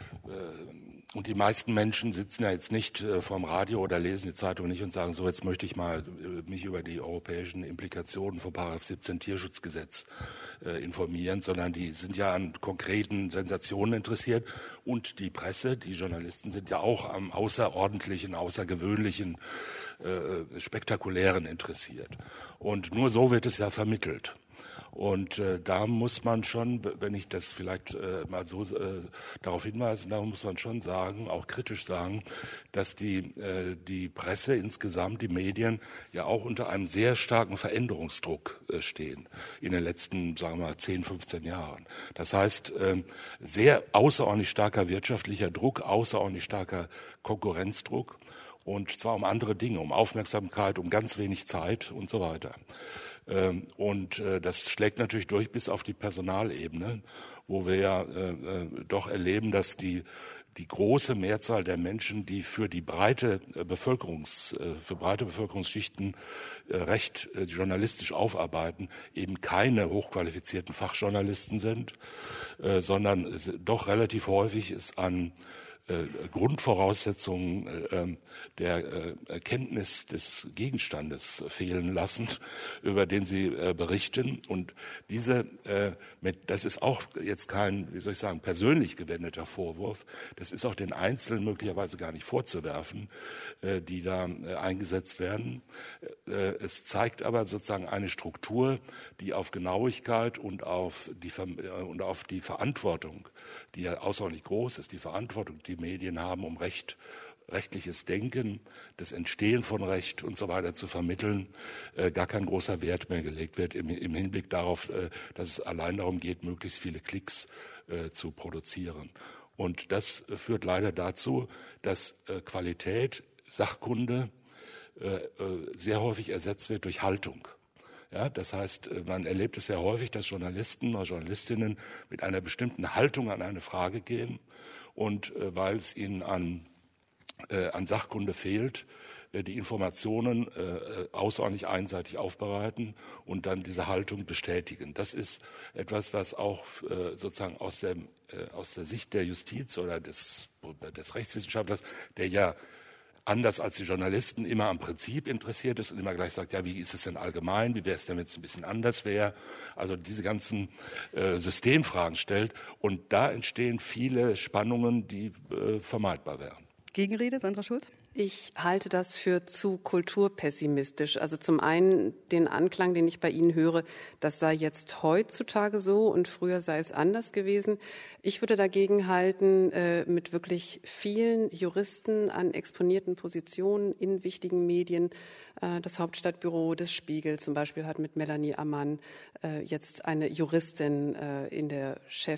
und die meisten Menschen sitzen ja jetzt nicht äh, vorm Radio oder lesen die Zeitung nicht und sagen, so jetzt möchte ich mal äh, mich über die europäischen Implikationen von Paragraph siebzehn Tierschutzgesetz äh, informieren, sondern die sind ja an konkreten Sensationen interessiert. Und die Presse, die Journalisten sind ja auch am außerordentlichen, außergewöhnlichen, äh, spektakulären interessiert. Und nur so wird es ja vermittelt. Und äh, da muss man schon, wenn ich das vielleicht äh, mal so äh, darauf hinweise, da muss man schon sagen, auch kritisch sagen, dass die, äh, die Presse insgesamt, die Medien ja auch unter einem sehr starken Veränderungsdruck äh, stehen in den letzten, sagen wir mal, zehn, fünfzehn Jahren. Das heißt, äh, sehr außerordentlich starker wirtschaftlicher Druck, außerordentlich starker Konkurrenzdruck. Und zwar um andere Dinge, um Aufmerksamkeit, um ganz wenig Zeit und so weiter. Und das schlägt natürlich durch bis auf die Personalebene, wo wir ja doch erleben, dass die, die große Mehrzahl der Menschen, die für die breite Bevölkerungs, für breite Bevölkerungsschichten recht journalistisch aufarbeiten, eben keine hochqualifizierten Fachjournalisten sind, sondern doch relativ häufig es an Grundvoraussetzungen äh, der äh, Erkenntnis des Gegenstandes fehlen lassen, über den sie äh, berichten. Und diese, äh, mit, das ist auch jetzt kein, wie soll ich sagen, persönlich gewendeter Vorwurf. Das ist auch den Einzelnen möglicherweise gar nicht vorzuwerfen, äh, die da äh, eingesetzt werden. Äh, es zeigt aber sozusagen eine Struktur, die auf Genauigkeit und auf die, äh, und auf die Verantwortung, die ja außerordentlich groß ist, die Verantwortung, die Medien haben, um Recht, rechtliches Denken, das Entstehen von Recht und so weiter zu vermitteln, äh, gar kein großer Wert mehr gelegt wird im, im Hinblick darauf, äh, dass es allein darum geht, möglichst viele Klicks äh, zu produzieren. Und das äh, führt leider dazu, dass äh, Qualität, Sachkunde äh, äh, sehr häufig ersetzt wird durch Haltung. Ja, das heißt, man erlebt es sehr häufig, dass Journalisten oder Journalistinnen mit einer bestimmten Haltung an eine Frage gehen und äh, weil es ihnen an, äh, an Sachkunde fehlt, äh, die Informationen äh, außerordentlich einseitig aufbereiten und dann diese Haltung bestätigen. Das ist etwas, was auch äh, sozusagen aus der, äh, aus der Sicht der Justiz oder des, des Rechtswissenschaftlers, der ja anders als die Journalisten immer am Prinzip interessiert ist und immer gleich sagt, ja, wie ist es denn allgemein, wie wäre es denn, wenn es ein bisschen anders wäre, also diese ganzen äh, Systemfragen stellt und da entstehen viele Spannungen, die äh, vermeidbar wären. Gegenrede, Sandra Schulz? Ich halte das für zu kulturpessimistisch. Also zum einen den Anklang, den ich bei Ihnen höre, das sei jetzt heutzutage so und früher sei es anders gewesen. Ich würde dagegen halten, äh, mit wirklich vielen Juristen an exponierten Positionen in wichtigen Medien. Äh, das Hauptstadtbüro des Spiegel zum Beispiel hat mit Melanie Ammann äh, jetzt eine Juristin äh, in der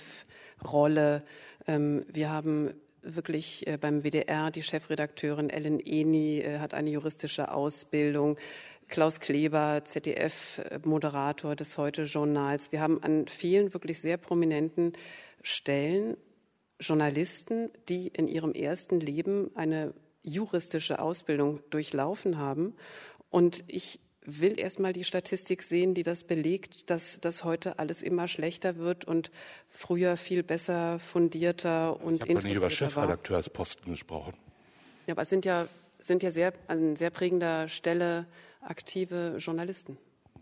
Chefrolle. Ähm, wir haben wirklich äh, beim W D R die Chefredakteurin Ellen Eni äh, hat eine juristische Ausbildung. Klaus Kleber, Z D F-Moderator des Heute-Journals. Wir haben an vielen wirklich sehr prominenten Stellen Journalisten, die in ihrem ersten Leben eine juristische Ausbildung durchlaufen haben. Und ich will erstmal die Statistik sehen, die das belegt, dass das heute alles immer schlechter wird und früher viel besser, fundierter und interessierter war. Ich habe nicht über Chefredakteursposten gesprochen. Ja, aber es sind ja, sind ja sehr, an sehr prägender Stelle aktive Journalisten.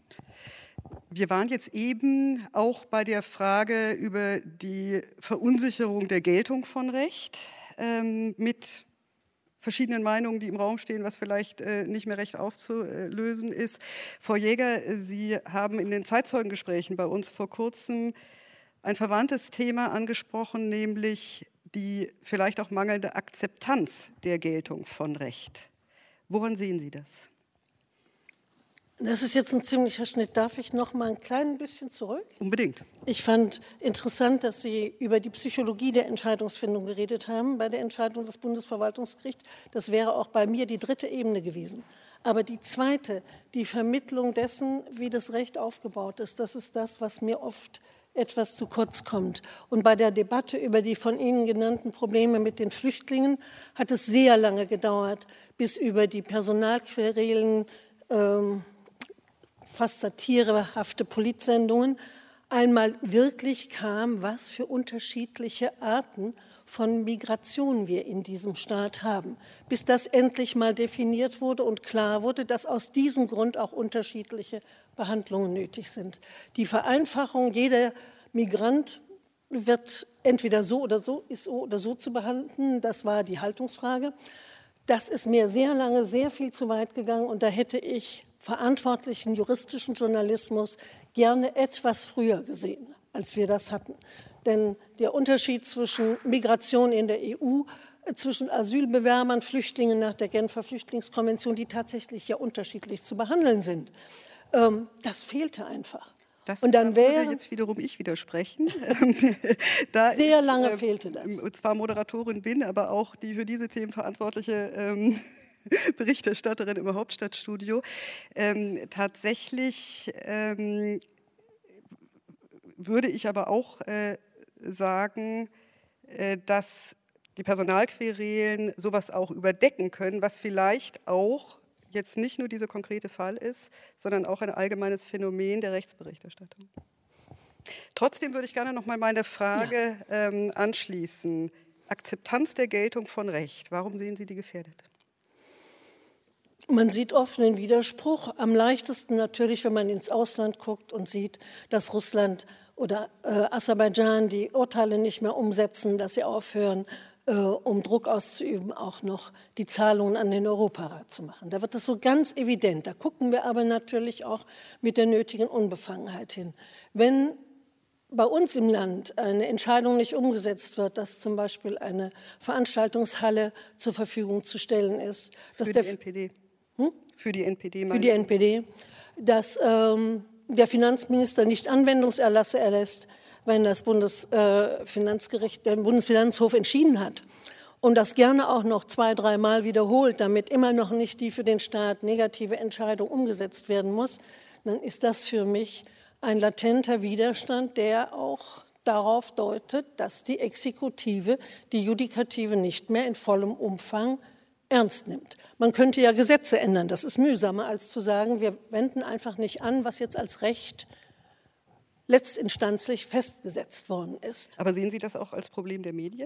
Wir waren jetzt eben auch bei der Frage über die Verunsicherung der Geltung von Recht ähm, mit verschiedenen Meinungen, die im Raum stehen, was vielleicht äh, nicht mehr recht aufzulösen ist. Frau Jäger, Sie haben in den Zeitzeugengesprächen bei uns vor kurzem ein verwandtes Thema angesprochen, nämlich die vielleicht auch mangelnde Akzeptanz der Geltung von Recht. Woran sehen Sie das? Das ist jetzt ein ziemlicher Schnitt. Darf ich noch mal ein klein bisschen zurück? Unbedingt. Ich fand interessant, dass Sie über die Psychologie der Entscheidungsfindung geredet haben bei der Entscheidung des Bundesverwaltungsgerichts. Das wäre auch bei mir die dritte Ebene gewesen. Aber die zweite, die Vermittlung dessen, wie das Recht aufgebaut ist, das ist das, was mir oft etwas zu kurz kommt. Und bei der Debatte über die von Ihnen genannten Probleme mit den Flüchtlingen hat es sehr lange gedauert, bis über die Personalquerelen, ähm, fast satirehafte Politsendungen, einmal wirklich kam, was für unterschiedliche Arten von Migration wir in diesem Staat haben. Bis das endlich mal definiert wurde und klar wurde, dass aus diesem Grund auch unterschiedliche Behandlungen nötig sind. Die Vereinfachung, jeder Migrant wird entweder so oder so, ist so oder so zu behandeln, das war die Haltungsfrage. Das ist mir sehr lange, sehr viel zu weit gegangen und da hätte ich verantwortlichen juristischen Journalismus gerne etwas früher gesehen, als wir das hatten. Denn der Unterschied zwischen Migration in der E U, zwischen Asylbewerbern, Flüchtlingen nach der Genfer Flüchtlingskonvention, die tatsächlich ja unterschiedlich zu behandeln sind, ähm, das fehlte einfach. Das und dann würde jetzt wiederum ich widersprechen. da sehr ich, lange äh, fehlte das. Zwar Moderatorin bin, aber auch die für diese Themen verantwortliche ähm, Berichterstatterin im Hauptstadtstudio. Ähm, tatsächlich ähm, würde ich aber auch äh, sagen, äh, dass die Personalquerelen sowas auch überdecken können, was vielleicht auch jetzt nicht nur dieser konkrete Fall ist, sondern auch ein allgemeines Phänomen der Rechtsberichterstattung. Trotzdem würde ich gerne noch mal meine Frage ja. ähm, anschließen. Akzeptanz der Geltung von Recht. Warum sehen Sie die gefährdet? Man sieht oft einen Widerspruch. Am leichtesten natürlich, wenn man ins Ausland guckt und sieht, dass Russland oder äh, Aserbaidschan die Urteile nicht mehr umsetzen, dass sie aufhören, äh, um Druck auszuüben, auch noch die Zahlungen an den Europarat zu machen. Da wird das so ganz evident. Da gucken wir aber natürlich auch mit der nötigen Unbefangenheit hin. Wenn bei uns im Land eine Entscheidung nicht umgesetzt wird, dass zum Beispiel eine Veranstaltungshalle zur Verfügung zu stellen ist. Dass Für der, die N P D. Hm? Für die N P D. Für die N P D. Dass ähm, der Finanzminister nicht Anwendungserlasse erlässt, wenn das Bundesfinanzgericht, der Bundesfinanzhof entschieden hat. Und das gerne auch noch zwei, dreimal wiederholt, damit immer noch nicht die für den Staat negative Entscheidung umgesetzt werden muss, dann ist das für mich ein latenter Widerstand, der auch darauf deutet, dass die Exekutive die Judikative nicht mehr in vollem Umfang ernst nimmt. Man könnte ja Gesetze ändern, das ist mühsamer, als zu sagen, wir wenden einfach nicht an, was jetzt als Recht letztinstanzlich festgesetzt worden ist. Aber sehen Sie das auch als Problem der Medien?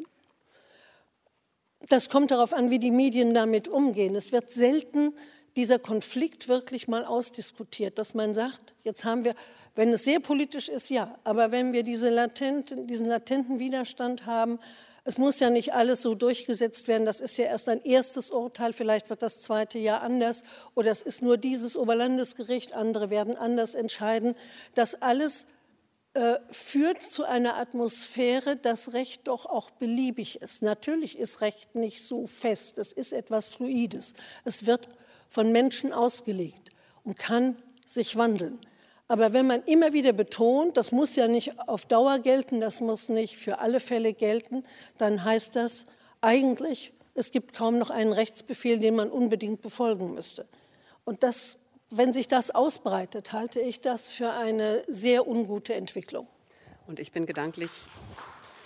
Das kommt darauf an, wie die Medien damit umgehen. Es wird selten dieser Konflikt wirklich mal ausdiskutiert, dass man sagt, jetzt haben wir, wenn es sehr politisch ist, ja, aber wenn wir diese latenten, diesen latenten Widerstand haben, es muss ja nicht alles so durchgesetzt werden, das ist ja erst ein erstes Urteil, vielleicht wird das zweite Jahr anders oder es ist nur dieses Oberlandesgericht, andere werden anders entscheiden. Das alles äh, führt zu einer Atmosphäre, dass Recht doch auch beliebig ist. Natürlich ist Recht nicht so fest, es ist etwas Fluides. Es wird von Menschen ausgelegt und kann sich wandeln. Aber wenn man immer wieder betont, das muss ja nicht auf Dauer gelten, das muss nicht für alle Fälle gelten, dann heißt das eigentlich, es gibt kaum noch einen Rechtsbefehl, den man unbedingt befolgen müsste. Und das, wenn sich das ausbreitet, halte ich das für eine sehr ungute Entwicklung. Und ich bin gedanklich,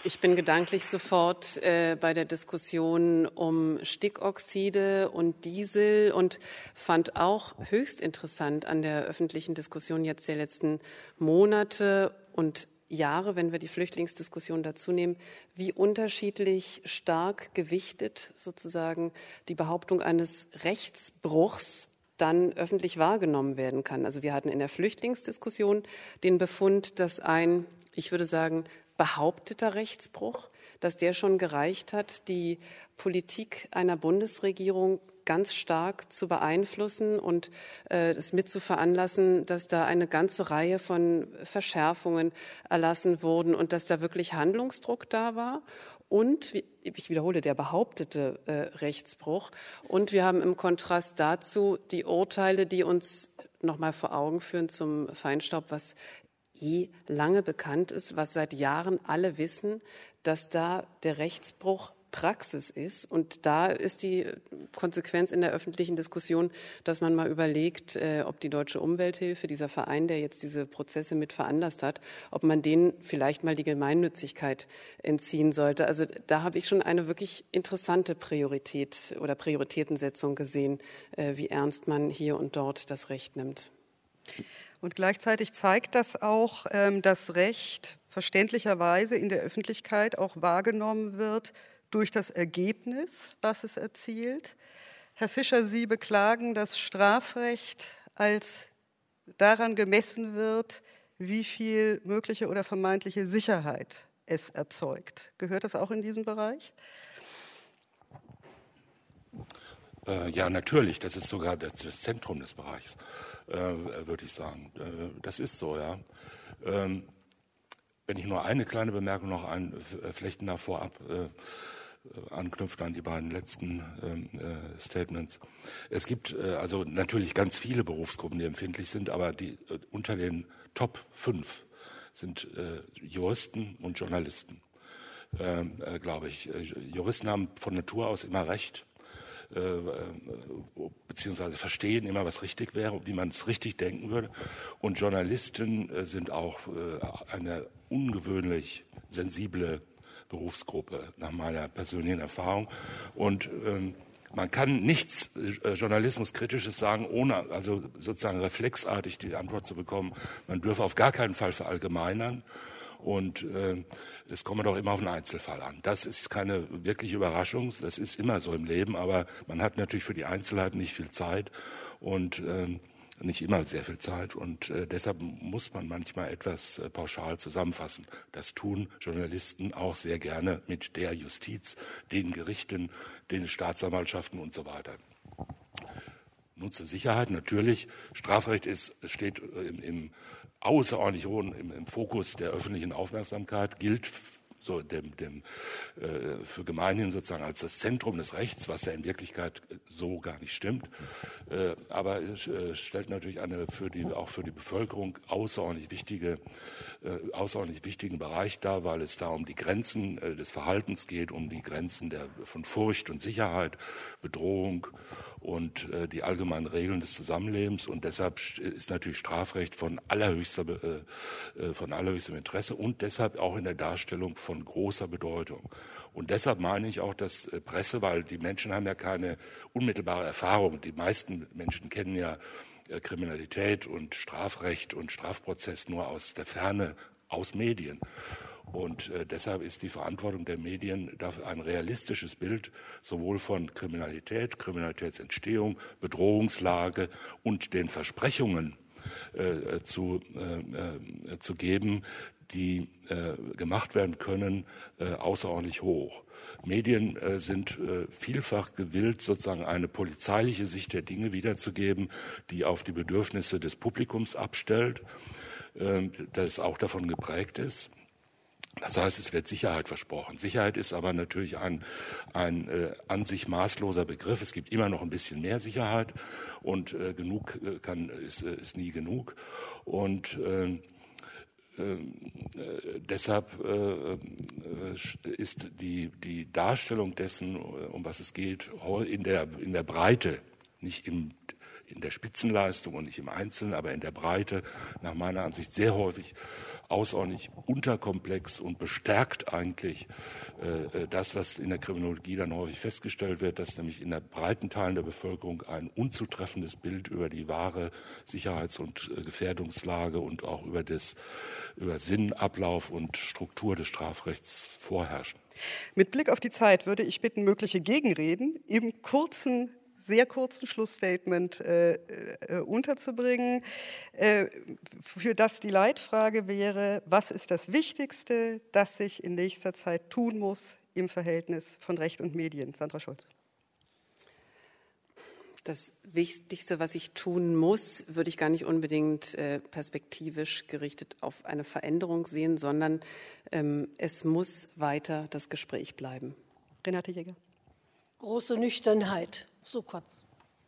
Ich bin gedanklich sofort äh, bei der Diskussion um Stickoxide und Diesel und fand auch höchst interessant an der öffentlichen Diskussion jetzt der letzten Monate und Jahre, wenn wir die Flüchtlingsdiskussion dazu nehmen, wie unterschiedlich stark gewichtet sozusagen die Behauptung eines Rechtsbruchs dann öffentlich wahrgenommen werden kann. Also wir hatten in der Flüchtlingsdiskussion den Befund, dass ein, ich würde sagen, behaupteter Rechtsbruch, dass der schon gereicht hat, die Politik einer Bundesregierung ganz stark zu beeinflussen und äh, es mit zu veranlassen, dass da eine ganze Reihe von Verschärfungen erlassen wurden und dass da wirklich Handlungsdruck da war. Und, ich wiederhole, der behauptete äh, Rechtsbruch. Und wir haben im Kontrast dazu die Urteile, die uns nochmal vor Augen führen zum Feinstaub, was eh lange bekannt ist, was seit Jahren alle wissen, dass da der Rechtsbruch Praxis ist. Und da ist die Konsequenz in der öffentlichen Diskussion, dass man mal überlegt, äh, ob die Deutsche Umwelthilfe, dieser Verein, der jetzt diese Prozesse mit veranlasst hat, ob man denen vielleicht mal die Gemeinnützigkeit entziehen sollte. Also da habe ich schon eine wirklich interessante Priorität oder Prioritätensetzung gesehen, äh, wie ernst man hier und dort das Recht nimmt. Und gleichzeitig zeigt das auch, ähm, dass Recht verständlicherweise in der Öffentlichkeit auch wahrgenommen wird durch das Ergebnis, was es erzielt. Herr Fischer, Sie beklagen, dass Strafrecht als daran gemessen wird, wie viel mögliche oder vermeintliche Sicherheit es erzeugt. Gehört das auch in diesen Bereich? Äh, ja, natürlich. Das ist sogar das, das Zentrum des Bereichs, äh, würde ich sagen. Äh, das ist so, ja. Ähm, wenn ich nur eine kleine Bemerkung noch einflechten darf vorab, äh, anknüpft an die beiden letzten äh, Statements. Es gibt äh, also natürlich ganz viele Berufsgruppen, die empfindlich sind, aber die äh, unter den Top fünf sind äh, Juristen und Journalisten, äh, äh, glaube ich. Äh, Juristen haben von Natur aus immer Recht, äh, äh, beziehungsweise verstehen immer, was richtig wäre, wie man es richtig denken würde. Und Journalisten äh, sind auch äh, eine ungewöhnlich sensible Berufsgruppe, nach meiner persönlichen Erfahrung. Und ähm, man kann nichts äh, Journalismuskritisches sagen, ohne also sozusagen reflexartig die Antwort zu bekommen, man dürfe auf gar keinen Fall verallgemeinern. Und äh, es komme doch immer auf einen Einzelfall an. Das ist keine wirkliche Überraschung, das ist immer so im Leben, aber man hat natürlich für die Einzelheiten nicht viel Zeit und äh, nicht immer sehr viel Zeit und äh, deshalb muss man manchmal etwas äh, pauschal zusammenfassen. Das tun Journalisten auch sehr gerne mit der Justiz, den Gerichten, den Staatsanwaltschaften und so weiter. Nun zur Sicherheit natürlich. Strafrecht ist, steht im, im außerordentlich hohen, im, im Fokus der öffentlichen Aufmerksamkeit, gilt so dem, dem, äh, für gemeinhin sozusagen als das Zentrum des Rechts, was ja in Wirklichkeit so gar nicht stimmt. Äh, aber es äh, stellt natürlich eine für die, auch für die Bevölkerung außerordentlich wichtige, äh, außerordentlich wichtigen Bereich dar, weil es da um die Grenzen äh, des Verhaltens geht, um die Grenzen der, von Furcht und Sicherheit, Bedrohung und äh, die allgemeinen Regeln des Zusammenlebens. Und deshalb ist natürlich Strafrecht von allerhöchster, äh, von allerhöchstem Interesse und deshalb auch in der Darstellung von großer Bedeutung. Und deshalb meine ich auch, dass äh, Presse, weil die Menschen haben ja keine unmittelbare Erfahrung. Die meisten Menschen kennen ja äh, Kriminalität und Strafrecht und Strafprozess nur aus der Ferne, aus Medien. Und äh, deshalb ist die Verantwortung der Medien dafür ein realistisches Bild sowohl von Kriminalität, Kriminalitätsentstehung, Bedrohungslage und den Versprechungen äh, zu, äh, äh, zu geben, die äh, gemacht werden können, äh, außerordentlich hoch. Medien äh, sind äh, vielfach gewillt, sozusagen eine polizeiliche Sicht der Dinge wiederzugeben, die auf die Bedürfnisse des Publikums abstellt, äh, das auch davon geprägt ist. Das heißt, es wird Sicherheit versprochen. Sicherheit ist aber natürlich ein, ein äh, an sich maßloser Begriff. Es gibt immer noch ein bisschen mehr Sicherheit und äh, genug äh, kann, ist, äh, ist nie genug. Und äh, äh, deshalb äh, ist die, die Darstellung dessen, um was es geht, in der, in der Breite, nicht im in der Spitzenleistung und nicht im Einzelnen, aber in der Breite nach meiner Ansicht sehr häufig außerordentlich unterkomplex und bestärkt eigentlich äh, das, was in der Kriminologie dann häufig festgestellt wird, dass nämlich in der breiten Teilen der Bevölkerung ein unzutreffendes Bild über die wahre Sicherheits- und äh, Gefährdungslage und auch über, das, über Sinn, Ablauf und Struktur des Strafrechts vorherrschen. Mit Blick auf die Zeit würde ich bitten, mögliche Gegenreden im kurzen sehr kurzen Schlussstatement äh, äh, unterzubringen, äh, für das die Leitfrage wäre, was ist das Wichtigste, das sich in nächster Zeit tun muss im Verhältnis von Recht und Medien? Sandra Scholz. Das Wichtigste, was ich tun muss, würde ich gar nicht unbedingt äh, perspektivisch gerichtet auf eine Veränderung sehen, sondern ähm, es muss weiter das Gespräch bleiben. Renate Jäger. Große Nüchternheit, so kurz.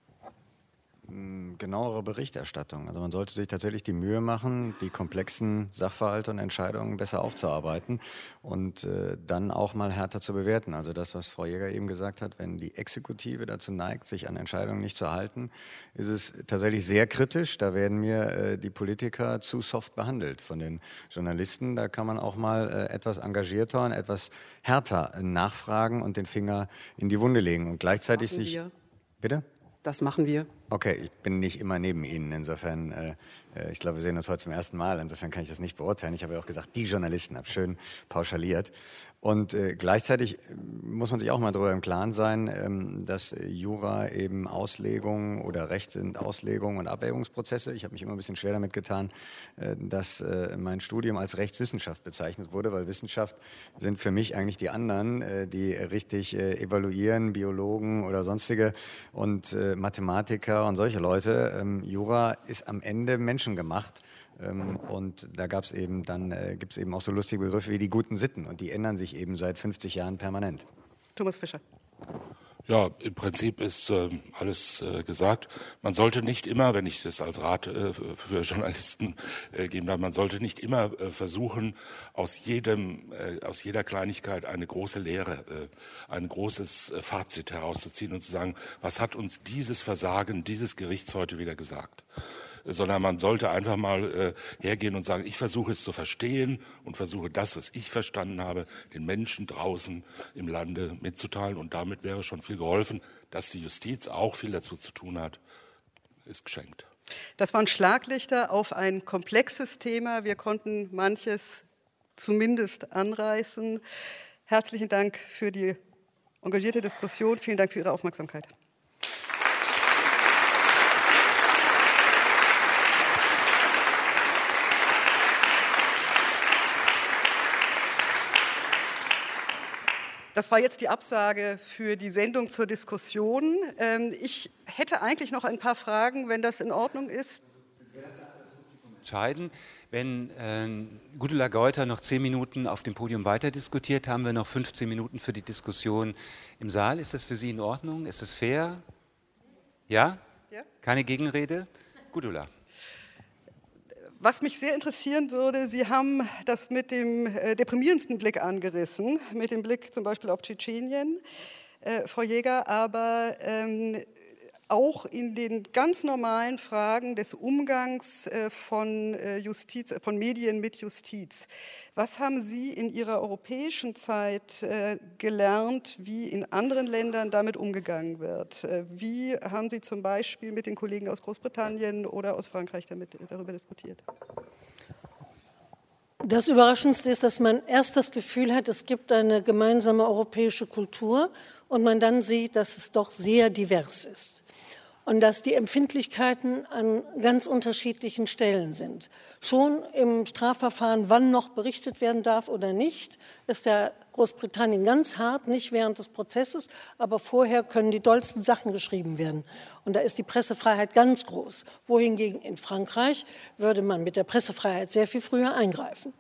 Genauere Berichterstattung. Also man sollte sich tatsächlich die Mühe machen, die komplexen Sachverhalte und Entscheidungen besser aufzuarbeiten und äh, dann auch mal härter zu bewerten. Also das, was Frau Jäger eben gesagt hat, wenn die Exekutive dazu neigt, sich an Entscheidungen nicht zu halten, ist es tatsächlich sehr kritisch. Da werden mir äh, die Politiker zu soft behandelt von den Journalisten. Da kann man auch mal äh, etwas engagierter und etwas härter äh, nachfragen und den Finger in die Wunde legen und gleichzeitig Machen sich... wir. Bitte? Das machen wir. Okay, ich bin nicht immer neben Ihnen, insofern, äh, ich glaube, wir sehen uns heute zum ersten Mal, insofern kann ich das nicht beurteilen. Ich habe ja auch gesagt, die Journalisten, habe schön pauschaliert. Und äh, gleichzeitig muss man sich auch mal darüber im Klaren sein, ähm, dass Jura eben Auslegung oder Recht sind Auslegung und Abwägungsprozesse. Ich habe mich immer ein bisschen schwer damit getan, äh, dass äh, mein Studium als Rechtswissenschaft bezeichnet wurde, weil Wissenschaft sind für mich eigentlich die anderen, äh, die richtig äh, evaluieren, Biologen oder sonstige und äh, Mathematiker und solche Leute. Ähm, Jura ist am Ende menschengemacht. Ähm, und da gab's eben dann äh, gibt es eben auch so lustige Begriffe wie die guten Sitten und die ändern sich eben seit fünfzig Jahren permanent. Thomas Fischer. Ja, im Prinzip ist äh, alles äh, gesagt. Man sollte nicht immer, wenn ich das als Rat äh, für Journalisten äh, geben darf, man sollte nicht immer äh, versuchen, aus jedem, äh, aus jeder Kleinigkeit eine große Lehre, äh, ein großes äh, Fazit herauszuziehen und zu sagen, was hat uns dieses Versagen dieses Gerichts heute wieder gesagt? Sondern man sollte einfach mal äh, hergehen und sagen, ich versuche es zu verstehen und versuche das, was ich verstanden habe, den Menschen draußen im Lande mitzuteilen. Und damit wäre schon viel geholfen. Dass die Justiz auch viel dazu zu tun hat, ist geschenkt. Das waren Schlaglichter auf ein komplexes Thema. Wir konnten manches zumindest anreißen. Herzlichen Dank für die engagierte Diskussion. Vielen Dank für Ihre Aufmerksamkeit. Das war jetzt die Absage für die Sendung zur Diskussion. Ich hätte eigentlich noch ein paar Fragen, wenn das in Ordnung ist. Entscheiden. Wenn äh, Gudula Geuter noch zehn Minuten auf dem Podium weiter diskutiert, haben wir noch fünfzehn Minuten für die Diskussion im Saal. Ist das für Sie in Ordnung? Ist das fair? Ja? Ja? Keine Gegenrede? Gudula. Was mich sehr interessieren würde, Sie haben das mit dem äh, deprimierendsten Blick angerissen, mit dem Blick zum Beispiel auf Tschetschenien, äh, Frau Jäger, aber ähm, auch in den ganz normalen Fragen des Umgangs äh, von äh, Justiz, von Medien mit Justiz. Was haben Sie in Ihrer europäischen Zeit äh, gelernt, wie in anderen Ländern damit umgegangen wird? Äh, wie haben Sie zum Beispiel mit den Kollegen aus Großbritannien oder aus Frankreich damit, darüber diskutiert? Das Überraschendste ist, dass man erst das Gefühl hat, es gibt eine gemeinsame europäische Kultur und man dann sieht, dass es doch sehr divers ist. Und dass die Empfindlichkeiten an ganz unterschiedlichen Stellen sind. Schon im Strafverfahren, wann noch berichtet werden darf oder nicht, ist der Großbritannien ganz hart, nicht während des Prozesses, aber vorher können die dollsten Sachen geschrieben werden. Und da ist die Pressefreiheit ganz groß. Wohingegen in Frankreich würde man mit der Pressefreiheit sehr viel früher eingreifen.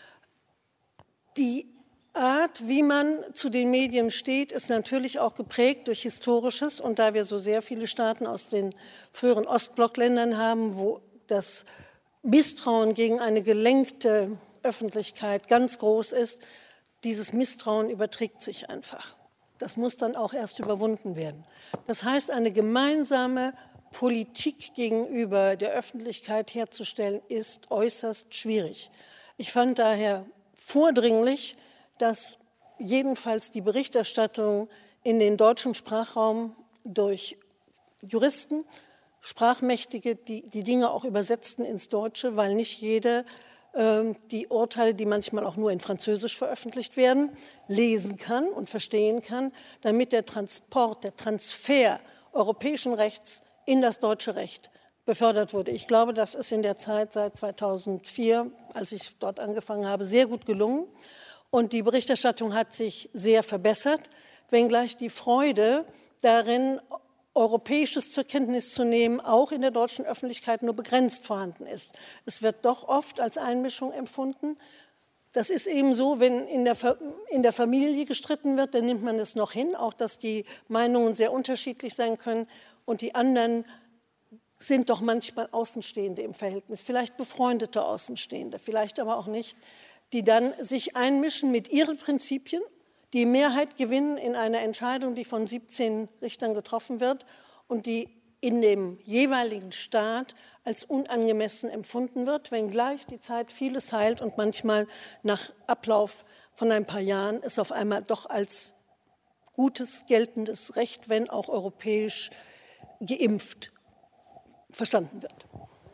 Die Art, wie man zu den Medien steht, ist natürlich auch geprägt durch Historisches. Und da wir so sehr viele Staaten aus den früheren Ostblockländern haben, wo das Misstrauen gegen eine gelenkte Öffentlichkeit ganz groß ist, dieses Misstrauen überträgt sich einfach. Das muss dann auch erst überwunden werden. Das heißt, eine gemeinsame Politik gegenüber der Öffentlichkeit herzustellen, ist äußerst schwierig. Ich fand daher vordringlich, dass jedenfalls die Berichterstattung in den deutschen Sprachraum durch Juristen, Sprachmächtige, die die Dinge auch übersetzten ins Deutsche, weil nicht jeder äh, die Urteile, die manchmal auch nur in Französisch veröffentlicht werden, lesen kann und verstehen kann, damit der Transport, der Transfer europäischen Rechts in das deutsche Recht befördert wurde. Ich glaube, das ist in der Zeit seit zweitausendvier, als ich dort angefangen habe, sehr gut gelungen. Und die Berichterstattung hat sich sehr verbessert, wenngleich die Freude darin, Europäisches zur Kenntnis zu nehmen, auch in der deutschen Öffentlichkeit nur begrenzt vorhanden ist. Es wird doch oft als Einmischung empfunden. Das ist eben so, wenn in der, in der Familie gestritten wird, dann nimmt man es noch hin, auch dass die Meinungen sehr unterschiedlich sein können und die anderen sind doch manchmal Außenstehende im Verhältnis, vielleicht befreundete Außenstehende, vielleicht aber auch nicht, die dann sich einmischen mit ihren Prinzipien, die Mehrheit gewinnen in einer Entscheidung, die von siebzehn Richtern getroffen wird und die in dem jeweiligen Staat als unangemessen empfunden wird, wenngleich die Zeit vieles heilt und manchmal nach Ablauf von ein paar Jahren es auf einmal doch als gutes, geltendes Recht, wenn auch europäisch geimpft, verstanden wird.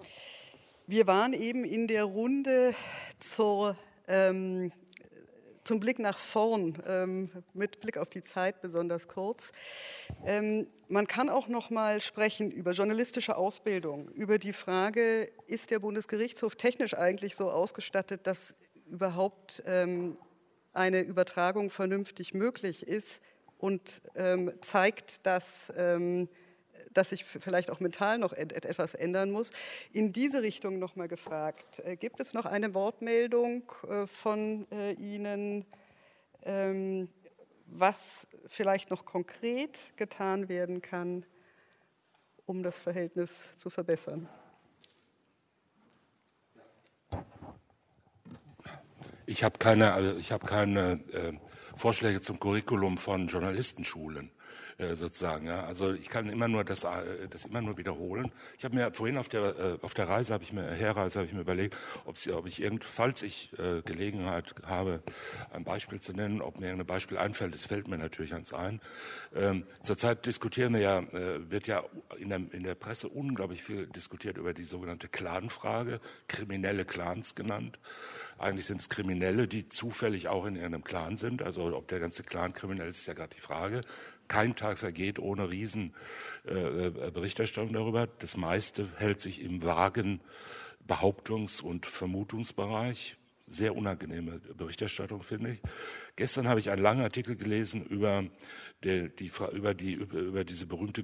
Wir waren eben in der Runde zur, ähm, zum Blick nach vorn, ähm, mit Blick auf die Zeit besonders kurz. Ähm, man kann auch noch mal sprechen über journalistische Ausbildung, über die Frage, ist der Bundesgerichtshof technisch eigentlich so ausgestattet, dass überhaupt ähm, eine Übertragung vernünftig möglich ist und ähm, zeigt, dass ähm, dass sich vielleicht auch mental noch etwas ändern muss. In diese Richtung noch mal gefragt. Gibt es noch eine Wortmeldung von Ihnen, was vielleicht noch konkret getan werden kann, um das Verhältnis zu verbessern? Ich habe keine, ich habe keine äh, Vorschläge zum Curriculum von Journalistenschulen. Sozusagen, ja. Also ich kann immer nur das, das immer nur wiederholen. Ich habe mir vorhin auf der auf der Reise habe ich mir Herreise habe ich mir überlegt, ob, sie, ob ich irgend, falls ich äh, Gelegenheit habe, ein Beispiel zu nennen, ob mir irgendein Beispiel einfällt. Das fällt mir natürlich eins ein. Ähm, zurzeit diskutieren wir ja, äh, wird ja in der, in der Presse unglaublich viel diskutiert über die sogenannte Clanfrage, kriminelle Clans genannt. Eigentlich sind es Kriminelle, die zufällig auch in irgendeinem Clan sind. Also ob der ganze Clan kriminell ist, ist ja gerade die Frage. Kein Tag vergeht ohne riesen äh, Berichterstattung darüber. Das meiste hält sich im vagen Behauptungs- und Vermutungsbereich. Sehr unangenehme Berichterstattung, finde ich. Gestern habe ich einen langen Artikel gelesen über, die, die, über, die, über diese berühmte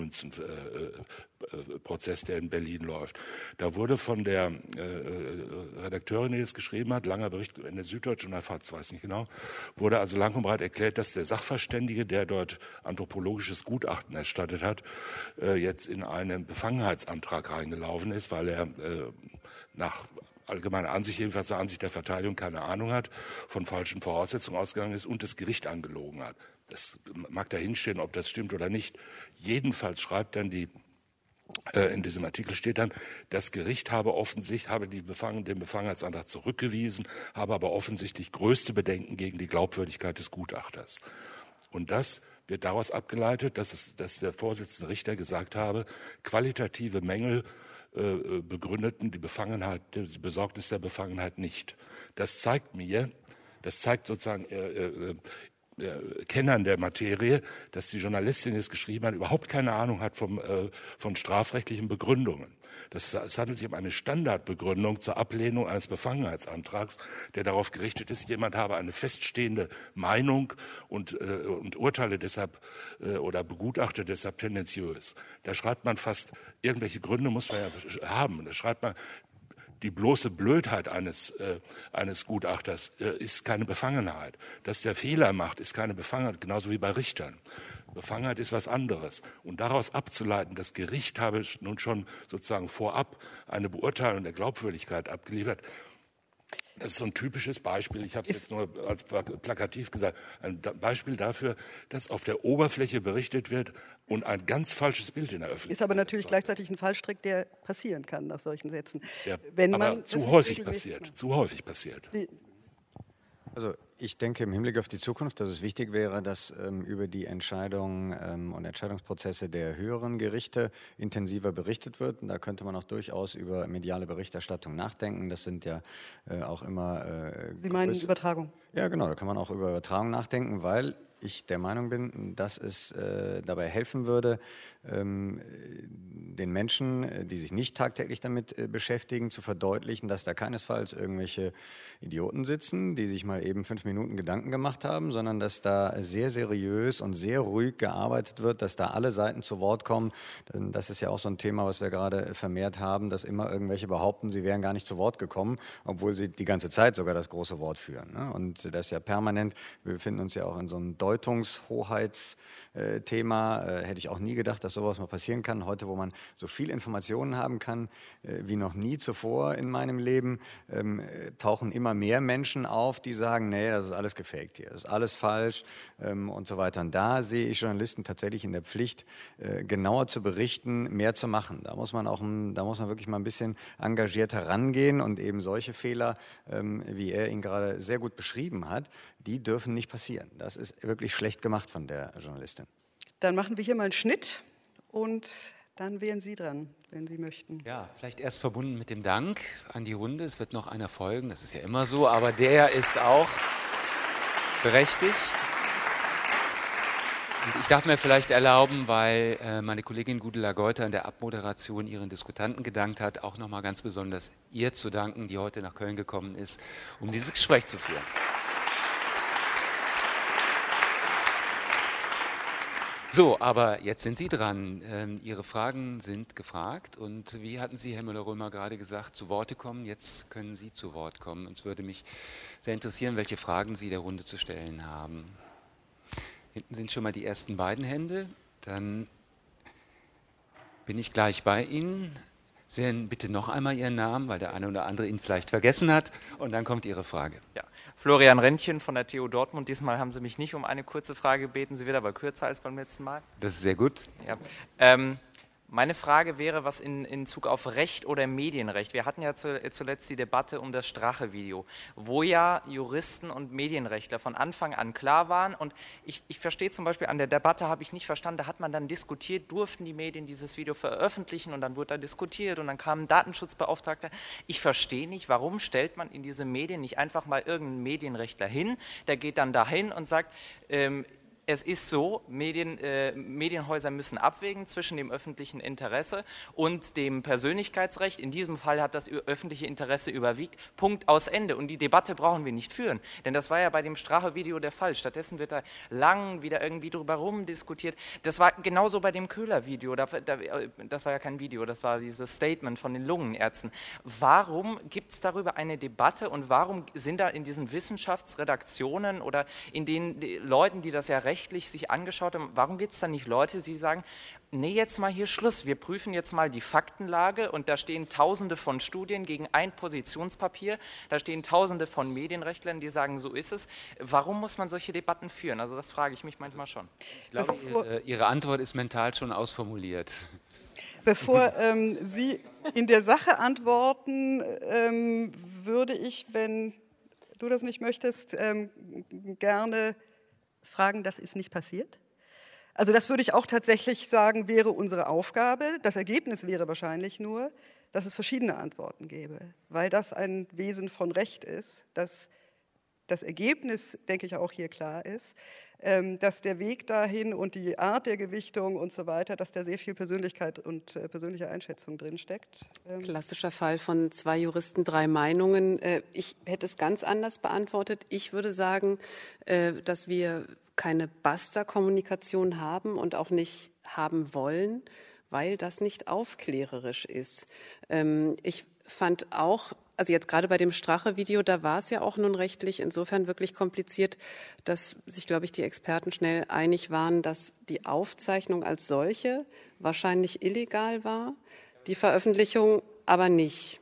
Goldmünzen-Prozess, der in Berlin läuft. Da wurde von der äh, Redakteurin, die es geschrieben hat, langer Bericht in der Süddeutschen, in der F A Z, weiß nicht genau, wurde also lang und breit erklärt, dass der Sachverständige, der dort anthropologisches Gutachten erstattet hat, äh, jetzt in einen Befangenheitsantrag reingelaufen ist, weil er äh, nach allgemeine Ansicht, jedenfalls der Ansicht der Verteidigung, keine Ahnung hat, von falschen Voraussetzungen ausgegangen ist und das Gericht angelogen hat. Das mag dahinstehen, ob das stimmt oder nicht. Jedenfalls schreibt dann die, äh, in diesem Artikel steht dann, das Gericht habe offensichtlich, habe die Befangen, den Befangenheitsantrag zurückgewiesen, habe aber offensichtlich größte Bedenken gegen die Glaubwürdigkeit des Gutachters. Und das wird daraus abgeleitet, dass, es, dass der Vorsitzende Richter gesagt habe, qualitative Mängel begründeten die Befangenheit, die Besorgnis der Befangenheit nicht. Das zeigt mir, das zeigt sozusagen äh, äh, äh, Kennern der Materie, dass die Journalistin, die es geschrieben hat, überhaupt keine Ahnung hat vom, äh, von strafrechtlichen Begründungen. Das, es handelt sich um eine Standardbegründung zur Ablehnung eines Befangenheitsantrags, der darauf gerichtet ist, jemand habe eine feststehende Meinung und, äh, und urteile deshalb äh, oder begutachte deshalb tendenziös. Da schreibt man fast, irgendwelche Gründe muss man ja haben. Da schreibt man, die bloße Blödheit eines, äh, eines Gutachters äh, ist keine Befangenheit. Dass der Fehler macht, ist keine Befangenheit, genauso wie bei Richtern. Befangenheit ist was anderes. Und daraus abzuleiten, das Gericht habe nun schon sozusagen vorab eine Beurteilung der Glaubwürdigkeit abgeliefert, Das ist so ein typisches Beispiel, ich habe es jetzt nur als plakativ gesagt, ein Beispiel dafür, dass auf der Oberfläche berichtet wird und ein ganz falsches Bild in der Öffentlichkeit. Ist aber natürlich gleichzeitig ein Fallstrick, der passieren kann nach solchen Sätzen. Der Wenn aber man zu häufig passiert, zu häufig passiert. Sie, Also ich denke im Hinblick auf die Zukunft, dass es wichtig wäre, dass ähm, über die Entscheidungen ähm, und Entscheidungsprozesse der höheren Gerichte intensiver berichtet wird. Und da könnte man auch durchaus über mediale Berichterstattung nachdenken. Das sind ja äh, auch immer... Äh, Sie meinen größ- Übertragung? Ja, genau, da kann man auch über Übertragung nachdenken, weil ich der Meinung bin, dass es äh, dabei helfen würde, ähm, den Menschen, äh, die sich nicht tagtäglich damit äh, beschäftigen, zu verdeutlichen, dass da keinesfalls irgendwelche Idioten sitzen, die sich mal eben fünf Minuten Gedanken gemacht haben, sondern dass da sehr seriös und sehr ruhig gearbeitet wird, dass da alle Seiten zu Wort kommen. Denn das ist ja auch so ein Thema, was wir gerade vermehrt haben, dass immer irgendwelche behaupten, sie wären gar nicht zu Wort gekommen, obwohl sie die ganze Zeit sogar das große Wort führen. Ne? Und das ja permanent, wir befinden uns ja auch in so einem Deutungshoheitsthema, äh, hätte ich auch nie gedacht, dass sowas mal passieren kann. Heute, wo man so viel Informationen haben kann, äh, wie noch nie zuvor in meinem Leben, ähm, äh, tauchen immer mehr Menschen auf, die sagen, nee, das ist alles gefaked hier, das ist alles falsch ähm, und so weiter. Und da sehe ich Journalisten tatsächlich in der Pflicht, äh, genauer zu berichten, mehr zu machen. Da muss man auch, da muss man wirklich mal ein bisschen engagiert herangehen und eben solche Fehler, ähm, wie er ihn gerade sehr gut beschrieben hat, die dürfen nicht passieren. Das ist wirklich schlecht gemacht von der Journalistin. Dann machen wir hier mal einen Schnitt und dann wären Sie dran, wenn Sie möchten. Ja, vielleicht erst verbunden mit dem Dank an die Runde. Es wird noch einer folgen, das ist ja immer so, aber der ist auch berechtigt. Und ich darf mir vielleicht erlauben, weil äh, meine Kollegin Gudula Geuter in der Abmoderation ihren Diskutanten gedankt hat, auch nochmal ganz besonders ihr zu danken, die heute nach Köln gekommen ist, um dieses Gespräch zu führen. So, aber jetzt sind Sie dran. Ähm, Ihre Fragen sind gefragt und wie hatten Sie, Herr Müller-Römer, gerade gesagt, zu Worte kommen? Jetzt können Sie zu Wort kommen. Uns würde mich sehr interessieren, welche Fragen Sie der Runde zu stellen haben. Hinten sind schon mal die ersten beiden Hände. Dann bin ich gleich bei Ihnen. Sehen bitte noch einmal Ihren Namen, weil der eine oder andere ihn vielleicht vergessen hat. Und dann kommt Ihre Frage. Ja. Florian Rentchen von der T U Dortmund. Diesmal haben Sie mich nicht um eine kurze Frage gebeten. Sie wird aber kürzer als beim letzten Mal. Das ist sehr gut. Ja. Ähm, meine Frage wäre, was in, in Bezug auf Recht oder Medienrecht. Wir hatten ja zu, zuletzt die Debatte um das Strache-Video, wo ja Juristen und Medienrechtler von Anfang an klar waren. Und ich, ich verstehe zum Beispiel, an der Debatte habe ich nicht verstanden, da hat man dann diskutiert, durften die Medien dieses Video veröffentlichen, und dann wurde da diskutiert und dann kam ein Datenschutzbeauftragter. Ich verstehe nicht, warum stellt man in diese Medien nicht einfach mal irgendeinen Medienrechtler hin, der geht dann dahin und sagt, ähm, es ist so, Medien, äh, Medienhäuser müssen abwägen zwischen dem öffentlichen Interesse und dem Persönlichkeitsrecht. In diesem Fall hat das öffentliche Interesse überwiegt. Punkt, aus Ende. Und die Debatte brauchen wir nicht führen, denn das war ja bei dem Strache-Video der Fall. Stattdessen wird da lang wieder irgendwie drüber rumdiskutiert. Das war genauso bei dem Köhler-Video. Da, da, das war ja kein Video, das war dieses Statement von den Lungenärzten. Warum gibt es darüber eine Debatte und warum sind da in diesen Wissenschaftsredaktionen oder in den die Leuten, die das ja rechtlich sich angeschaut haben, warum gibt es da nicht Leute, die sagen, nee, jetzt mal hier Schluss, wir prüfen jetzt mal die Faktenlage, und da stehen tausende von Studien gegen ein Positionspapier, da stehen tausende von Medienrechtlern, die sagen, so ist es. Warum muss man solche Debatten führen? Also das frage ich mich manchmal schon. Ich glaube, Ihre, Ihre Antwort ist mental schon ausformuliert. Bevor ähm, Sie in der Sache antworten, ähm, würde ich, wenn du das nicht möchtest, ähm, gerne fragen, das ist nicht passiert. Also das würde ich auch tatsächlich sagen, wäre unsere Aufgabe. Das Ergebnis wäre wahrscheinlich nur, dass es verschiedene Antworten gäbe, weil das ein Wesen von Recht ist, dass das Ergebnis, denke ich, auch hier klar ist, dass der Weg dahin und die Art der Gewichtung und so weiter, dass da sehr viel Persönlichkeit und persönliche Einschätzung drinsteckt. Klassischer Fall von zwei Juristen, drei Meinungen. Ich hätte es ganz anders beantwortet. Ich würde sagen, dass wir keine Basta-Kommunikation haben und auch nicht haben wollen, weil das nicht aufklärerisch ist. Ich fand auch, also jetzt gerade bei dem Strache-Video, da war es ja auch nun rechtlich insofern wirklich kompliziert, dass sich, glaube ich, die Experten schnell einig waren, dass die Aufzeichnung als solche wahrscheinlich illegal war, die Veröffentlichung aber nicht.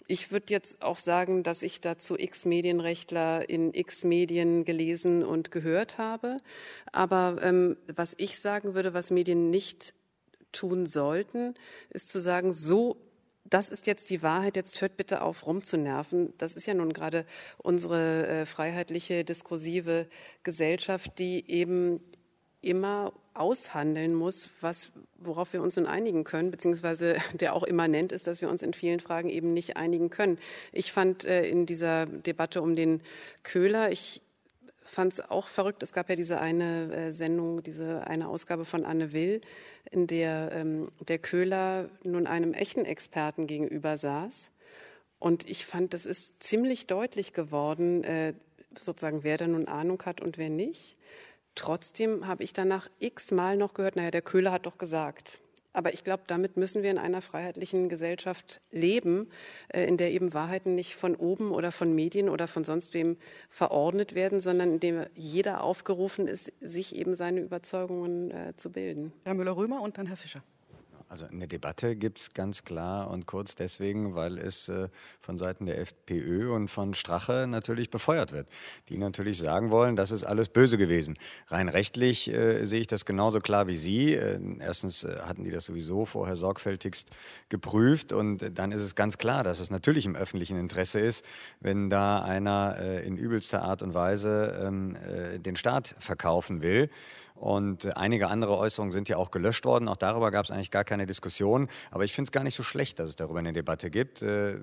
Ich würde jetzt auch sagen, dass ich dazu x Medienrechtler in x Medien gelesen und gehört habe. Aber ähm, was ich sagen würde, was Medien nicht tun sollten, ist zu sagen, so, das ist jetzt die Wahrheit, jetzt hört bitte auf, rumzunerven. Das ist ja nun gerade unsere äh, freiheitliche, diskursive Gesellschaft, die eben immer aushandeln muss, was, worauf wir uns nun einigen können, beziehungsweise der auch immanent ist, dass wir uns in vielen Fragen eben nicht einigen können. Ich fand äh, in dieser Debatte um den Köhler, ich fand es auch verrückt, es gab ja diese eine äh, Sendung, diese eine Ausgabe von Anne Will, in der ähm, der Köhler nun einem echten Experten gegenüber saß. Und ich fand, das ist ziemlich deutlich geworden, äh, sozusagen, wer da nun Ahnung hat und wer nicht. Trotzdem habe ich danach x-mal noch gehört, naja, der Köhler hat doch gesagt. Aber ich glaube, damit müssen wir in einer freiheitlichen Gesellschaft leben, äh, in der eben Wahrheiten nicht von oben oder von Medien oder von sonst wem verordnet werden, sondern in dem jeder aufgerufen ist, sich eben seine Überzeugungen äh, zu bilden. Herr Müller-Römer und dann Herr Fischer. Also eine Debatte gibt es ganz klar und kurz deswegen, weil es äh, von Seiten der FPÖ und von Strache natürlich befeuert wird, die natürlich sagen wollen, das ist alles böse gewesen. Rein rechtlich äh, sehe ich das genauso klar wie Sie. Äh, erstens äh, hatten die das sowieso vorher sorgfältigst geprüft und äh, dann ist es ganz klar, dass es natürlich im öffentlichen Interesse ist, wenn da einer äh, in übelster Art und Weise ähm, äh, den Staat verkaufen will. Und äh, einige andere Äußerungen sind ja auch gelöscht worden. Auch darüber gab es eigentlich gar keine Diskussion. Aber ich finde es gar nicht so schlecht, dass es darüber eine Debatte gibt. Äh,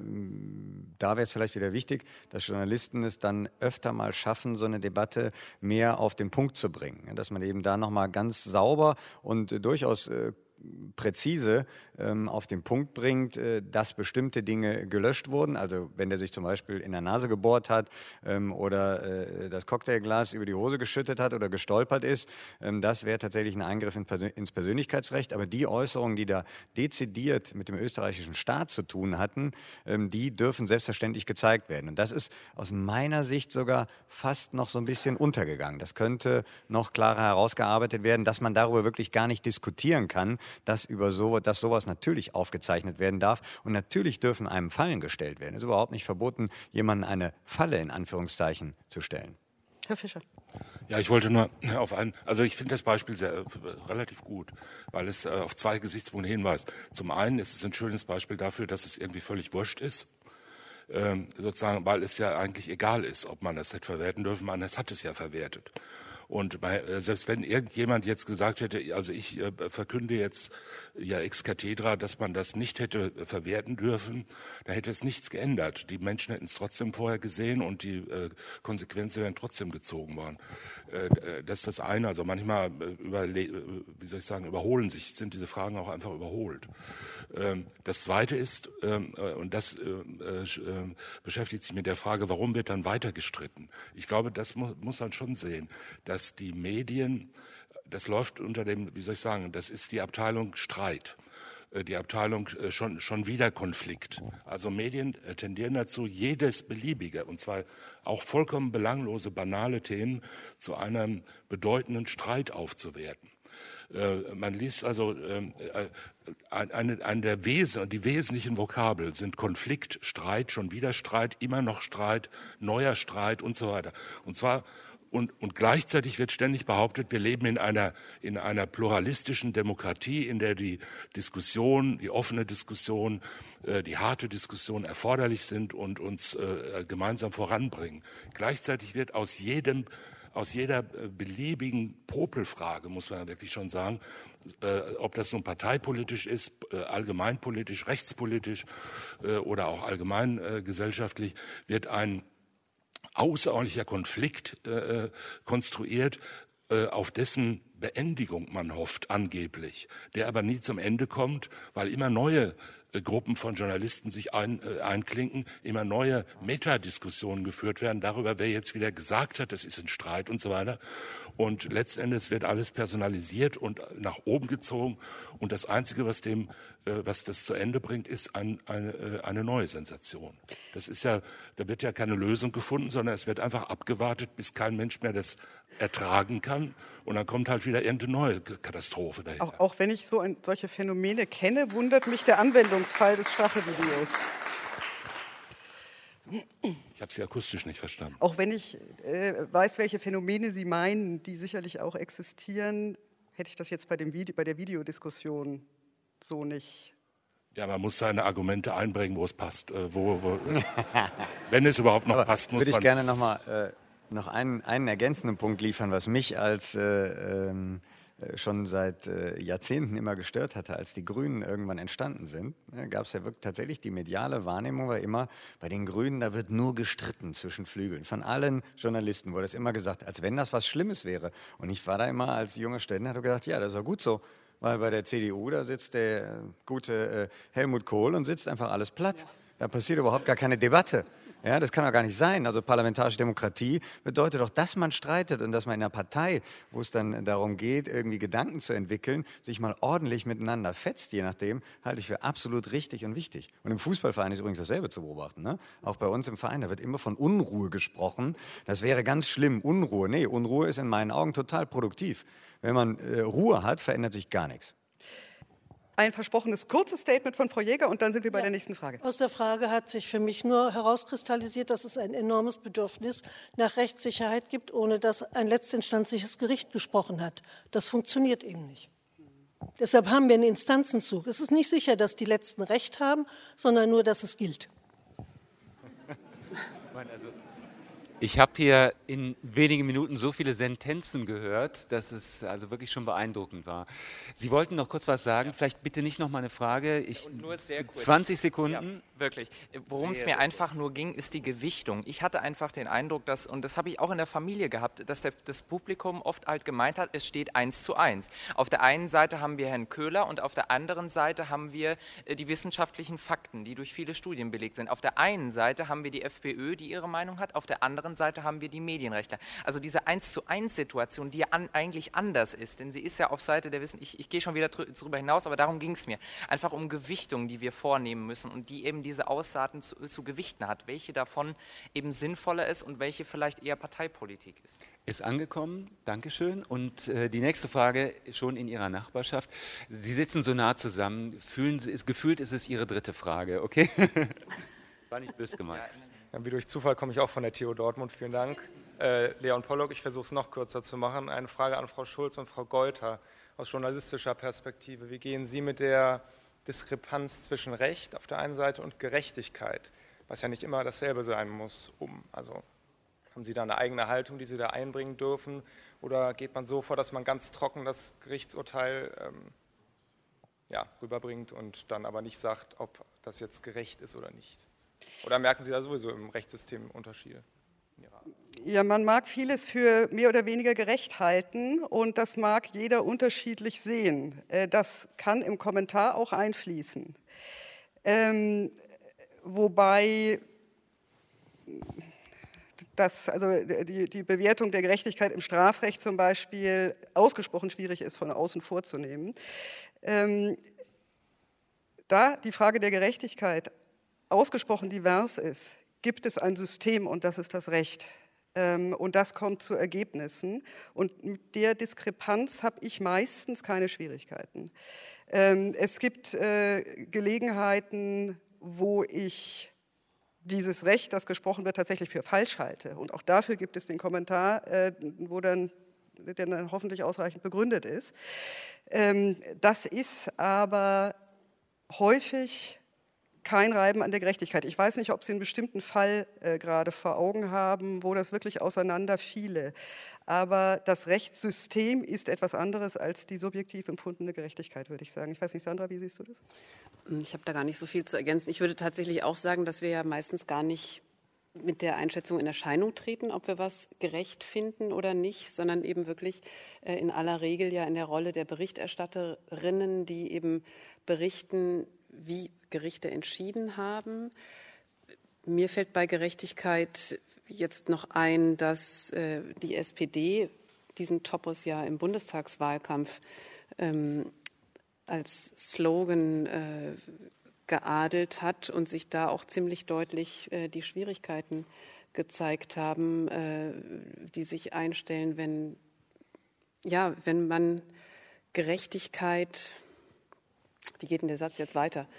da wäre es vielleicht wieder wichtig, dass Journalisten es dann öfter mal schaffen, so eine Debatte mehr auf den Punkt zu bringen. Dass man eben da nochmal ganz sauber und äh, durchaus äh, präzise ähm, auf den Punkt bringt, äh, dass bestimmte Dinge gelöscht wurden. Also wenn der sich zum Beispiel in der Nase gebohrt hat ähm, oder äh, das Cocktailglas über die Hose geschüttet hat oder gestolpert ist, ähm, das wäre tatsächlich ein Eingriff in Persön- ins Persönlichkeitsrecht. Aber die Äußerungen, die da dezidiert mit dem österreichischen Staat zu tun hatten, ähm, die dürfen selbstverständlich gezeigt werden. Und das ist aus meiner Sicht sogar fast noch so ein bisschen untergegangen. Das könnte noch klarer herausgearbeitet werden, dass man darüber wirklich gar nicht diskutieren kann, dass, über so, dass sowas natürlich aufgezeichnet werden darf. Und natürlich dürfen einem Fallen gestellt werden. Es ist überhaupt nicht verboten, jemandem eine Falle in Anführungszeichen zu stellen. Herr Fischer. Ja, ich wollte nur auf ein, also ich finde das Beispiel sehr, äh, relativ gut, weil es äh, auf zwei Gesichtspunkte hinweist. Zum einen ist es ein schönes Beispiel dafür, dass es irgendwie völlig wurscht ist. Ähm, sozusagen, weil es ja eigentlich egal ist, ob man das hätte verwerten dürfen, man es hat es ja verwertet. Und bei, äh, selbst wenn irgendjemand jetzt gesagt hätte, also ich äh, verkünde jetzt ja ex cathedra, dass man das nicht hätte äh, verwerten dürfen, da hätte es nichts geändert. Die Menschen hätten es trotzdem vorher gesehen und die äh, Konsequenzen wären trotzdem gezogen worden. Äh, das ist das eine. Also manchmal äh, überle- wie soll ich sagen, überholen sich, sind diese Fragen auch einfach überholt. Ähm, das zweite ist, ähm, äh, und das äh, äh, beschäftigt sich mit der Frage, warum wird dann weiter gestritten? Ich glaube, das mu- muss man schon sehen, dass die Medien, das läuft unter dem, wie soll ich sagen, das ist die Abteilung Streit, die Abteilung schon, schon wieder Konflikt. Also Medien tendieren dazu, jedes beliebige, und zwar auch vollkommen belanglose, banale Themen zu einem bedeutenden Streit aufzuwerten. Äh, man liest also, äh, eine, eine der Wesen, die wesentlichen Vokabel sind Konflikt, Streit, schon wieder Streit, immer noch Streit, neuer Streit und so weiter. Und zwar Und, und gleichzeitig wird ständig behauptet, wir leben in einer, in einer pluralistischen Demokratie, in der die Diskussion, die offene Diskussion, äh, die harte Diskussion erforderlich sind und uns äh, gemeinsam voranbringen. Gleichzeitig wird aus jedem, aus jeder äh, beliebigen Popelfrage, muss man wirklich schon sagen, äh, ob das nun parteipolitisch ist, äh, allgemeinpolitisch, rechtspolitisch äh, oder auch allgemein äh, gesellschaftlich, wird ein außerordentlicher Konflikt äh, konstruiert, äh, auf dessen Beendigung man hofft, angeblich, der aber nie zum Ende kommt, weil immer neue äh, Gruppen von Journalisten sich ein, äh, einklinken, immer neue Metadiskussionen geführt werden darüber, wer jetzt wieder gesagt hat, das ist ein Streit und so weiter. Und letztendlich wird alles personalisiert und nach oben gezogen. Und das Einzige, was dem, äh, was das zu Ende bringt, ist ein, eine, eine neue Sensation. Das ist ja, da wird ja keine Lösung gefunden, sondern es wird einfach abgewartet, bis kein Mensch mehr das ertragen kann. Und dann kommt halt wieder irgendeine neue Katastrophe dahinter. Auch, auch wenn ich so ein, solche Phänomene kenne, wundert mich der Anwendungsfall des Strache-Videos. Ich habe Sie akustisch nicht verstanden. Auch wenn ich äh, weiß, welche Phänomene Sie meinen, die sicherlich auch existieren, hätte ich das jetzt bei, dem Vide- bei der Videodiskussion so nicht. Ja, man muss seine Argumente einbringen, wo es passt. Äh, wo, wo, wenn es überhaupt noch Aber passt, muss würde ich man... gerne noch mal äh, noch einen, einen ergänzenden Punkt liefern, was mich als äh, ähm, schon seit äh, Jahrzehnten immer gestört hatte, als die Grünen irgendwann entstanden sind. Ne, gab es ja wirklich tatsächlich die mediale Wahrnehmung, war immer, bei den Grünen, da wird nur gestritten zwischen Flügeln. Von allen Journalisten wurde es immer gesagt, als wenn das was Schlimmes wäre. Und ich war da immer als junger Student, hatte gedacht, ja, das ist auch gut so. Weil bei der C D U, da sitzt der äh, gute äh, Helmut Kohl und sitzt einfach alles platt. Ja. Da passiert überhaupt gar keine Debatte. Ja, das kann doch gar nicht sein. Also parlamentarische Demokratie bedeutet doch, dass man streitet und dass man in einer Partei, wo es dann darum geht, irgendwie Gedanken zu entwickeln, sich mal ordentlich miteinander fetzt, je nachdem, halte ich für absolut richtig und wichtig. Und im Fußballverein ist übrigens dasselbe zu beobachten. Ne? Auch bei uns im Verein, da wird immer von Unruhe gesprochen. Das wäre ganz schlimm, Unruhe. Nee, Unruhe ist in meinen Augen total produktiv. Wenn man äh, Ruhe hat, verändert sich gar nichts. Ein versprochenes kurzes Statement von Frau Jäger und dann sind wir bei Ja, der nächsten Frage. Aus der Frage hat sich für mich nur herauskristallisiert, dass es ein enormes Bedürfnis nach Rechtssicherheit gibt, ohne dass ein letztinstanzliches Gericht gesprochen hat. Das funktioniert eben nicht. Deshalb haben wir einen Instanzenzug. Es ist nicht sicher, dass die Letzten Recht haben, sondern nur, dass es gilt. Ich habe hier in wenigen Minuten so viele Sentenzen gehört, dass es also wirklich schon beeindruckend war. Sie wollten noch kurz was sagen, ja. Vielleicht bitte nicht noch mal eine Frage. Ich, Und nur sehr kurz. zwanzig Sekunden. Ja, wirklich. Worum es mir einfach nur ging, ist die Gewichtung. Ich hatte einfach den Eindruck, dass, und das habe ich auch in der Familie gehabt, dass der, das Publikum oft halt gemeint hat, es steht eins zu eins. Auf der einen Seite haben wir Herrn Köhler und auf der anderen Seite haben wir äh, die wissenschaftlichen Fakten, die durch viele Studien belegt sind. Auf der einen Seite haben wir die FPÖ, die ihre Meinung hat, auf der anderen Seite haben wir die Medienrechte. Also diese eins zu eins Situation, die ja an, eigentlich anders ist, denn sie ist ja auf Seite der Wissen, ich, ich gehe schon wieder darüber hinaus, aber darum ging es mir. Einfach um Gewichtung, die wir vornehmen müssen und die eben diese Aussagen zu, zu gewichten hat. Welche davon eben sinnvoller ist und welche vielleicht eher Parteipolitik ist. Ist angekommen, Dankeschön. Und äh, die nächste Frage schon in Ihrer Nachbarschaft. Sie sitzen so nah zusammen, fühlen Sie, ist, gefühlt ist es Ihre dritte Frage, okay? War nicht böse gemeint. Ja, wie durch Zufall komme ich auch von der T U Dortmund. Vielen Dank. Äh, Leon Pollock, ich versuche es noch kürzer zu machen. Eine Frage an Frau Schulz und Frau Geuter aus journalistischer Perspektive. Wie gehen Sie mit der Diskrepanz zwischen Recht auf der einen Seite und Gerechtigkeit, was ja nicht immer dasselbe sein muss, um? Also haben Sie da eine eigene Haltung, die Sie da einbringen dürfen? Oder geht man so vor, dass man ganz trocken das Gerichtsurteil ähm, ja, rüberbringt und dann aber nicht sagt, ob das jetzt gerecht ist oder nicht? Oder merken Sie da sowieso im Rechtssystem Unterschiede? Ja, man mag vieles für mehr oder weniger gerecht halten und das mag jeder unterschiedlich sehen. Das kann im Kommentar auch einfließen. Ähm, wobei das, also die, die Bewertung der Gerechtigkeit im Strafrecht zum Beispiel ausgesprochen schwierig ist, von außen vorzunehmen. Ähm, da die Frage der Gerechtigkeit ausgesprochen divers ist, gibt es ein System und das ist das Recht. Und das kommt zu Ergebnissen. Und mit der Diskrepanz habe ich meistens keine Schwierigkeiten. Es gibt Gelegenheiten, wo ich dieses Recht, das gesprochen wird, tatsächlich für falsch halte. Und auch dafür gibt es den Kommentar, wo dann, der dann hoffentlich ausreichend begründet ist. Das ist aber häufig kein Reiben an der Gerechtigkeit. Ich weiß nicht, ob Sie einen bestimmten Fall äh, gerade vor Augen haben, wo das wirklich auseinanderfiele. Aber das Rechtssystem ist etwas anderes als die subjektiv empfundene Gerechtigkeit, würde ich sagen. Ich weiß nicht, Sandra, wie siehst du das? Ich habe da gar nicht so viel zu ergänzen. Ich würde tatsächlich auch sagen, dass wir ja meistens gar nicht mit der Einschätzung in Erscheinung treten, ob wir was gerecht finden oder nicht, sondern eben wirklich äh, in aller Regel ja in der Rolle der Berichterstatterinnen, die eben berichten, wie Gerichte entschieden haben. Mir fällt bei Gerechtigkeit jetzt noch ein, dass äh, die S P D diesen Topos ja im Bundestagswahlkampf ähm, als Slogan äh, geadelt hat und sich da auch ziemlich deutlich äh, die Schwierigkeiten gezeigt haben, äh, die sich einstellen, wenn, ja, wenn man Gerechtigkeit, wie geht denn der Satz jetzt weiter?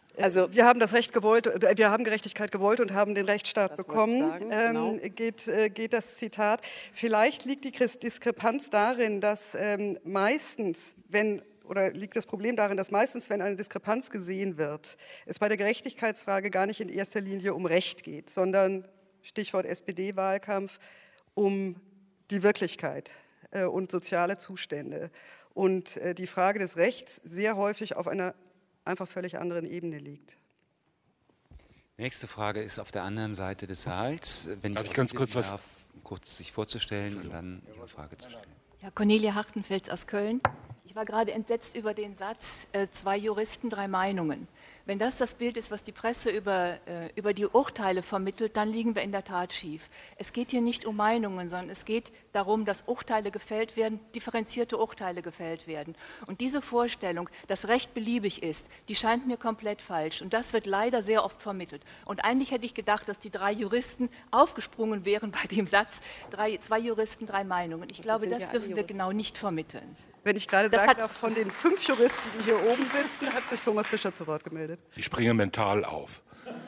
Also, wir haben das Recht gewollt, wir haben Gerechtigkeit gewollt und haben den Rechtsstaat bekommen, sagen, ähm, genau. geht, äh, geht das Zitat. Vielleicht liegt die Diskrepanz darin, dass ähm, meistens, wenn, oder liegt das Problem darin, dass meistens, wenn eine Diskrepanz gesehen wird, es bei der Gerechtigkeitsfrage gar nicht in erster Linie um Recht geht, sondern, Stichwort S P D-Wahlkampf, um die Wirklichkeit äh, und soziale Zustände. Und äh, die Frage des Rechts sehr häufig auf einer einfach völlig anderen Ebene liegt. Nächste Frage ist auf der anderen Seite des Saals. Wenn Darf ich ich ganz kurz was... darf, kurz sich vorzustellen und dann Ihre Frage zu stellen. Ja, Cornelia Hartenfels aus Köln. Ich war gerade entsetzt über den Satz, äh, zwei Juristen, drei Meinungen. Wenn das das Bild ist, was die Presse über, äh, über die Urteile vermittelt, dann liegen wir in der Tat schief. Es geht hier nicht um Meinungen, sondern es geht darum, dass Urteile gefällt werden, differenzierte Urteile gefällt werden. Und diese Vorstellung, dass Recht beliebig ist, die scheint mir komplett falsch. Und das wird leider sehr oft vermittelt. Und eigentlich hätte ich gedacht, dass die drei Juristen aufgesprungen wären bei dem Satz, drei, zwei Juristen, drei Meinungen. Ich glaube, das, das dürfen wir genau nicht vermitteln. Wenn ich gerade sagen darf, von den fünf Juristen, die hier oben sitzen, hat sich Thomas Fischer zu Wort gemeldet. Ich springe mental auf.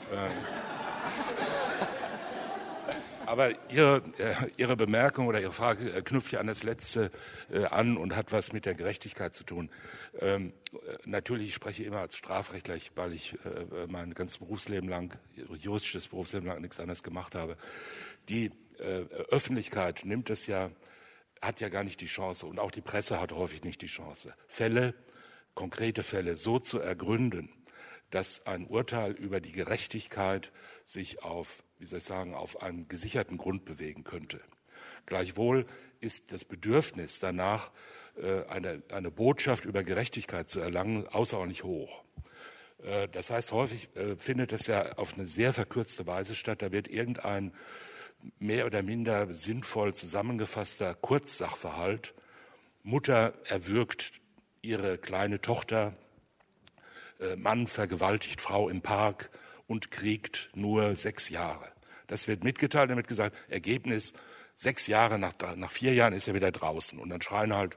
Aber Ihre, Ihre Bemerkung oder Ihre Frage knüpft ja an das Letzte an und hat was mit der Gerechtigkeit zu tun. Ähm, natürlich, ich spreche immer als Strafrechtler, weil ich äh, mein ganzes Berufsleben lang, juristisches Berufsleben lang nichts anderes gemacht habe. Die äh, Öffentlichkeit nimmt es ja, hat ja gar nicht die Chance und auch die Presse hat häufig nicht die Chance, Fälle, konkrete Fälle so zu ergründen, dass ein Urteil über die Gerechtigkeit sich auf, wie soll ich sagen, auf einem gesicherten Grund bewegen könnte. Gleichwohl ist das Bedürfnis danach, eine, eine Botschaft über Gerechtigkeit zu erlangen, außerordentlich hoch. Das heißt, häufig findet es ja auf eine sehr verkürzte Weise statt. Da wird irgendein mehr oder minder sinnvoll zusammengefasster Kurzsachverhalt. Mutter erwürgt ihre kleine Tochter, Mann vergewaltigt Frau im Park und kriegt nur sechs Jahre. Das wird mitgeteilt, damit gesagt, Ergebnis, sechs Jahre, nach, nach vier Jahren ist er wieder draußen. Und dann schreien halt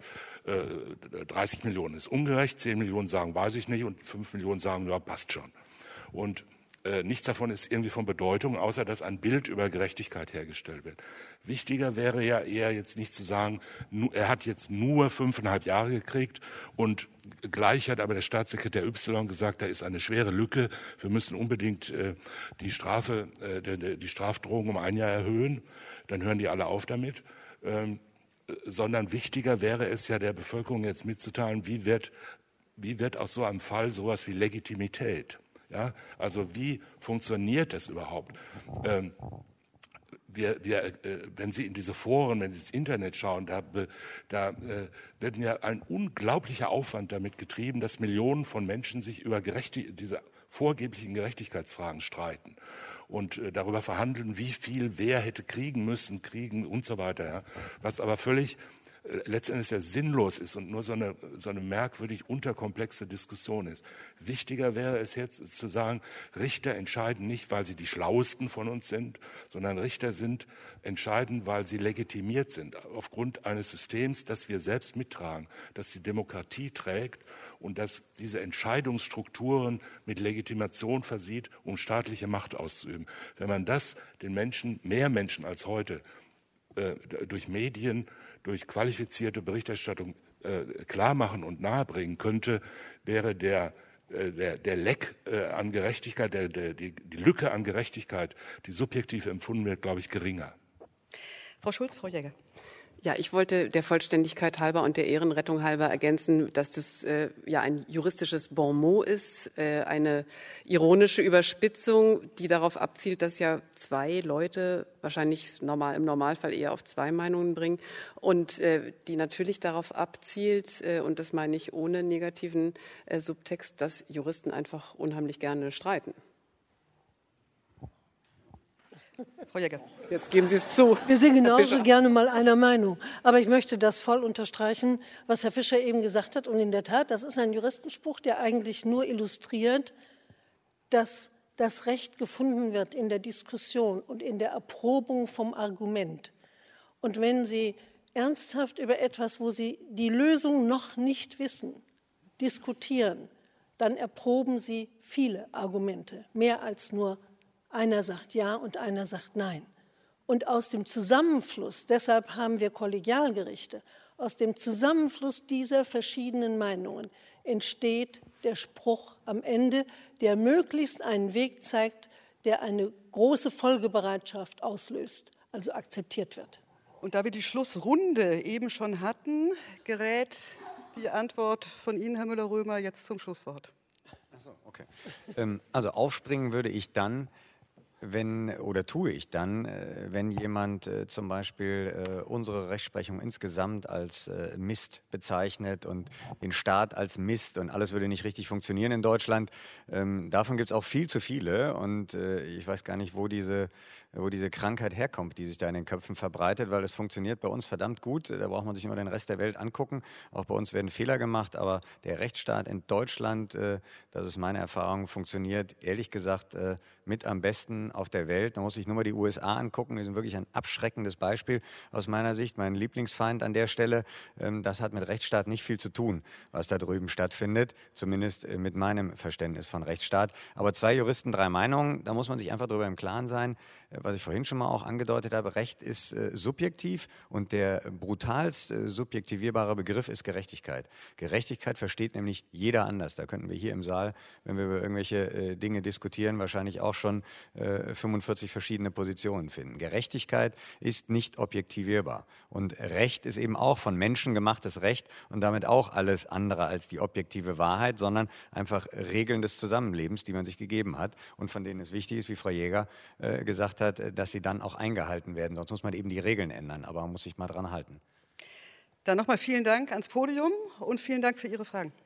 äh, dreißig Millionen ist ungerecht, zehn Millionen sagen, weiß ich nicht, und fünf Millionen sagen, ja, passt schon. Und nichts davon ist irgendwie von Bedeutung, außer dass ein Bild über Gerechtigkeit hergestellt wird. Wichtiger wäre ja eher jetzt nicht zu sagen, er hat jetzt nur fünfeinhalb Jahre gekriegt und gleich hat aber der Staatssekretär Y gesagt, da ist eine schwere Lücke, wir müssen unbedingt äh, die Strafe, äh, die Strafdrohung um ein Jahr erhöhen, dann hören die alle auf damit. Ähm, sondern wichtiger wäre es ja der Bevölkerung jetzt mitzuteilen, wie wird, wie wird aus so einem Fall sowas wie Legitimität. Ja, also wie funktioniert das überhaupt? Ähm, wir, wir, äh, wenn Sie in diese Foren, wenn Sie ins Internet schauen, da, da äh, wird ja ein unglaublicher Aufwand damit getrieben, dass Millionen von Menschen sich über Gerechti- diese vorgeblichen Gerechtigkeitsfragen streiten und äh, darüber verhandeln, wie viel wer hätte kriegen müssen, kriegen und so weiter. Ja. Was aber völlig letztendlich ja sinnlos ist und nur so eine, so eine merkwürdig unterkomplexe Diskussion ist. Wichtiger wäre es jetzt zu sagen, Richter entscheiden nicht, weil sie die Schlauesten von uns sind, sondern Richter sind entscheidend, weil sie legitimiert sind, aufgrund eines Systems, das wir selbst mittragen, das die Demokratie trägt und das diese Entscheidungsstrukturen mit Legitimation versieht, um staatliche Macht auszuüben. Wenn man das den Menschen, mehr Menschen als heute, durch Medien, durch qualifizierte Berichterstattung äh, klar machen und nahebringen könnte, wäre der, äh, der, der Leck äh, an Gerechtigkeit, der, der, die, die Lücke an Gerechtigkeit, die subjektiv empfunden wird, glaube ich, geringer. Frau Schulz, Frau Jäger. Ja, ich wollte der Vollständigkeit halber und der Ehrenrettung halber ergänzen, dass das äh, ja ein juristisches Bon mot ist, äh, eine ironische Überspitzung, die darauf abzielt, dass ja zwei Leute wahrscheinlich normal, im Normalfall eher auf zwei Meinungen bringen und äh, die natürlich darauf abzielt, äh, und das meine ich ohne negativen äh, Subtext, dass Juristen einfach unheimlich gerne streiten. Frau Jäger. Jetzt geben Sie es zu. Wir sind genauso gerne mal einer Meinung. Aber ich möchte das voll unterstreichen, was Herr Fischer eben gesagt hat. Und in der Tat, das ist ein Juristenspruch, der eigentlich nur illustriert, dass das Recht gefunden wird in der Diskussion und in der Erprobung vom Argument. Und wenn Sie ernsthaft über etwas, wo Sie die Lösung noch nicht wissen, diskutieren, dann erproben Sie viele Argumente, mehr als nur einer sagt Ja und einer sagt Nein. Und aus dem Zusammenfluss, deshalb haben wir Kollegialgerichte, aus dem Zusammenfluss dieser verschiedenen Meinungen entsteht der Spruch am Ende, der möglichst einen Weg zeigt, der eine große Folgebereitschaft auslöst, also akzeptiert wird. Und da wir die Schlussrunde eben schon hatten, gerät die Antwort von Ihnen, Herr Müller-Römer, jetzt zum Schlusswort. Ach so, okay. ähm, also aufspringen würde ich dann, wenn, oder tue ich dann, äh, wenn jemand äh, zum Beispiel äh, unsere Rechtsprechung insgesamt als äh, Mist bezeichnet und den Staat als Mist und alles würde nicht richtig funktionieren in Deutschland. Ähm, davon gibt es auch viel zu viele und äh, ich weiß gar nicht, wo diese, wo diese Krankheit herkommt, die sich da in den Köpfen verbreitet, weil es funktioniert bei uns verdammt gut. Da braucht man sich immer den Rest der Welt angucken. Auch bei uns werden Fehler gemacht, aber der Rechtsstaat in Deutschland, äh, das ist meine Erfahrung, funktioniert ehrlich gesagt äh, mit am besten auf der Welt. Da muss ich nur mal die U S A angucken. Die sind wirklich ein abschreckendes Beispiel aus meiner Sicht. Mein Lieblingsfeind an der Stelle. Ähm, das hat mit Rechtsstaat nicht viel zu tun, was da drüben stattfindet. Zumindest äh, mit meinem Verständnis von Rechtsstaat. Aber zwei Juristen, drei Meinungen. Da muss man sich einfach darüber im Klaren sein. Äh, was ich vorhin schon mal auch angedeutet habe. Recht ist äh, subjektiv und der brutalst äh, subjektivierbare Begriff ist Gerechtigkeit. Gerechtigkeit versteht nämlich jeder anders. Da könnten wir hier im Saal, wenn wir über irgendwelche äh, Dinge diskutieren, wahrscheinlich auch schon äh, fünfundvierzig verschiedene Positionen finden. Gerechtigkeit ist nicht objektivierbar. Und Recht ist eben auch von Menschen gemachtes Recht und damit auch alles andere als die objektive Wahrheit, sondern einfach Regeln des Zusammenlebens, die man sich gegeben hat und von denen es wichtig ist, wie Frau Jäger äh, gesagt hat, dass sie dann auch eingehalten werden. Sonst muss man eben die Regeln ändern, aber man muss sich mal dran halten. Dann nochmal vielen Dank ans Podium und vielen Dank für Ihre Fragen.